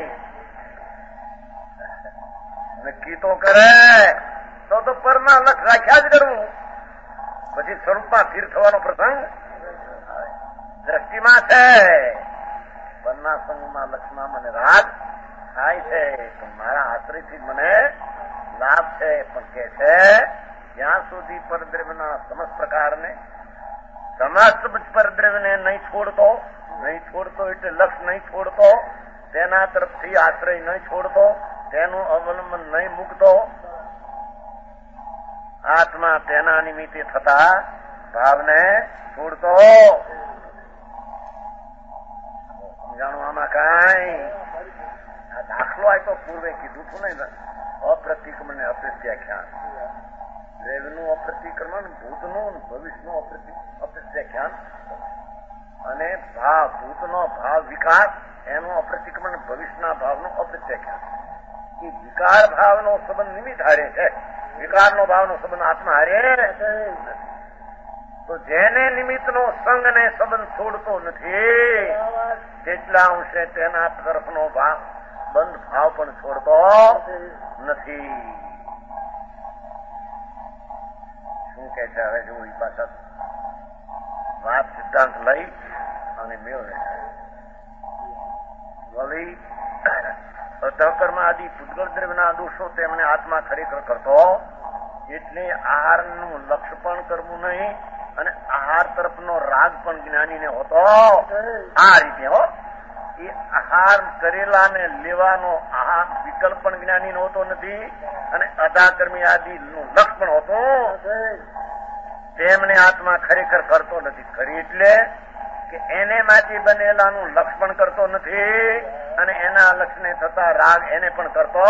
नक्की तो करे तो तो पરના લક્ષ રાખ્યા જ કરવું, પછી સ્વરૂપમાં સ્થિર થવાનો પ્રસંગ દ્રષ્ટિમાં છે. પરના સંગમાં લક્ષમાં મને રાગ થાય છે, પણ મારા આશ્રયથી મને લાભ છે. પણ કે છે જ્યાં સુધી પરદ્રવ્યના સમસ્ત પ્રકારને સમસ્ત પરદ્રવ્યને નહીં છોડતો, નહીં છોડતો એટલે લક્ષ નહીં છોડતો, તેના તરફથી આશ્રય નહીં છોડતો, તેનું અવલંબન નહીં મૂકતો, આત્મા તેના નિમિત્તે થતા ભાવને છોડતો. સમજાણું આમાં કાંઈ? આ દાખલો આપ્યો પૂર્વે કીધું હતું ને, અપ્રતિક્રમણ ને અપ્રત્યાખ્યાન. દેવનું અપ્રતિક્રમણ, ભૂતનું ભવિષ્યનું અપ્રત્યાખ્યાન અને ભાવ ભૂતનો ભાવ વિકાર એનું અપ્રતિક્રમણ, ભવિષ્યના ભાવનો અપ્રત્યાખ્યાન. એ વિકાર ભાવનો સંબંધ નિમિત્ત હારે છે, વિકારનો ભાવનો સંબંધ આત્મા હારે. તો જેને નિમિત્તનો સંગ ને સંબંધ છોડતો નથી તેટલા અંશે તેના તરફનો ભાવ બંધ ભાવ પણ છોડતો નથી. શું કે છે હવે જો એ પાછા વાત સિદ્ધાંત લઈ અને મેળવે વળી અધકર્મ આદિ પૂતગળ દ્રવ્યના દોષો તેમને આત્મા ખરેખર કરતો એટલે આહારનું લક્ષ્ય પણ કરવું નહીં અને આહાર તરફનો રાગ પણ જ્ઞાનીને હોતો. આ રીતે હો, એ આહાર કરેલા ને લેવાનો આહાર વિકલ્પ પણ જ્ઞાની હોતો નથી અને અધાકર્મી આદિ નું લક્ષ પણ હોતું તેમને આત્મા ખરેખર કરતો નથી. ખરી એટલે કે એને માંથી બનેલાનું લક્ષ પણ કરતો નથી અને એના લક્ષને થતા રાગ એને પણ કરતો.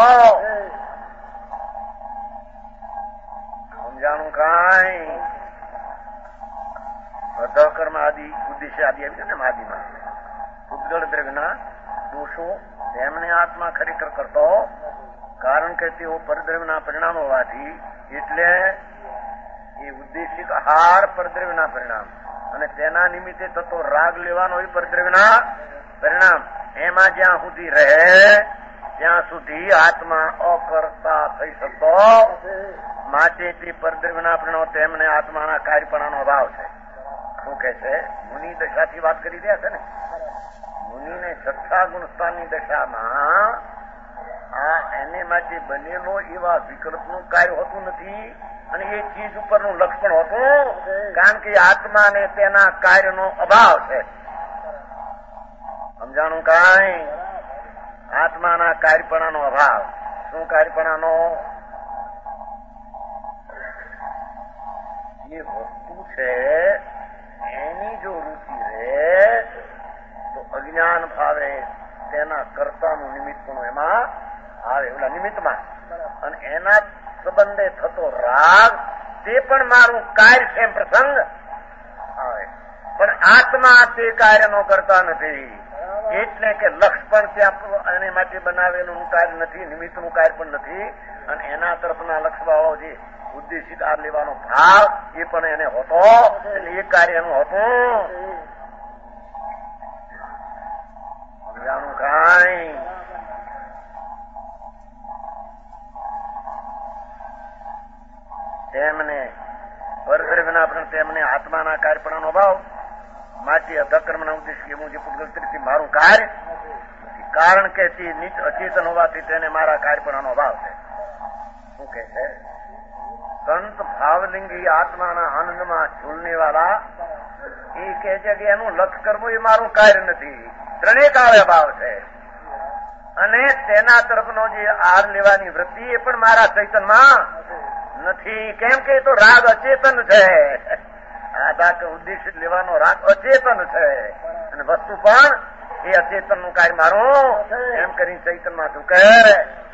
સમજાણું કાંઈ? અધકર્મ આદિ ઉદ્દેશ્ય આદિ આવી છે ને આદિમાં ઉદ્ગળ દ્રવ્યના દોષો તેમને આત્મા ખરેખર કરતો, કારણ કે તેઓ પરદ્રવ્યના પરિણામ હોવાથી. એટલે એ ઉદ્દેશિક આહાર પરદ્રવ્યના પરિણામ અને તેના નિમિત્તે થતો રાગ લેવાનો એ પરદ્રવ્યના પરિણામ. એમાં જ્યાં સુધી રહે ત્યાં સુધી આત્મા અકર્તા થઈ શકતો. માટે તે પરદ્રવ્યના પરિણામ તેમને આત્માના કાર્યપણાનો અભાવ છે. શું કે છે? મુનિ દશાથી વાત કરી રહ્યા છે ને. મુનિને છઠ્ઠા ગુણસ્થાનની દશામાં આ એને માટે બનેલો એવા વિકલ્પનું કાર્ય હોતું નથી અને એ ચીજ ઉપરનું લક્ષણ હોતું, કારણ કે આત્માને તેના કાર્યનો અભાવ છે. સમજાણું કાંઈ? આત્માના કાર્યપણાનો અભાવ. શું કાર્યપણાનો? એ વસ્તુ છે એની જો રુચિ રહે તો અજ્ઞાન ભાવે તેના કર્તાનું નિમિત્ત પણ એમાં આવે, ઓલા નિમિત્તમાં. અને એના સંબંધે થતો રાગ તે પણ મારું કાર્ય છે પ્રસંગ આવે, પણ આત્મા તે કાર્યનો કરતા નથી. એટલે કે લક્ષ પણ ત્યાં એને માટે બનાવેલું કાર્ય નથી, નિમિત્તનું કાર્ય પણ નથી અને એના તરફના લક્ષ ભાવો જે ઉદ્દેશિત આ લેવાનો ભાવ એ પણ એને હોતો, એટલે એ કાર્ય એનું હોતું. સમજાણું કાંઈ? તેમને પરદ્રવ્યના પણ તેમને આત્માના કાર્યપણાનો ભાવ માટે અધકર્મના ઉદ્દેશ કે હું જે પૂતગલથી મારું કાર્ય કારણ કે અચેતન હોવાથી તેને મારા કાર્ય પર આનો અભાવ છે. શું કે છે? સંત ભાવલિંગી આત્માના આનંદમાં ઝૂલને વાળા એ કહે છે કે એનું લક્ષ કરવું એ મારું કાર્ય નથી, ત્રણેય કાળે અભાવ છે. અને તેના તરફનો જે આર લેવાની વૃત્તિ એ પણ મારા ચૈતનમાં નથી. કેમ કે એ તો રાગ અચેતન છે. આધા કે ઉદ્દેશ લેવાનો રાગ અચેતન છે અને વસ્તુ પણ એ અચેતન નું કાર્ય મારું એમ કરી ચૈતનમાં શું કહે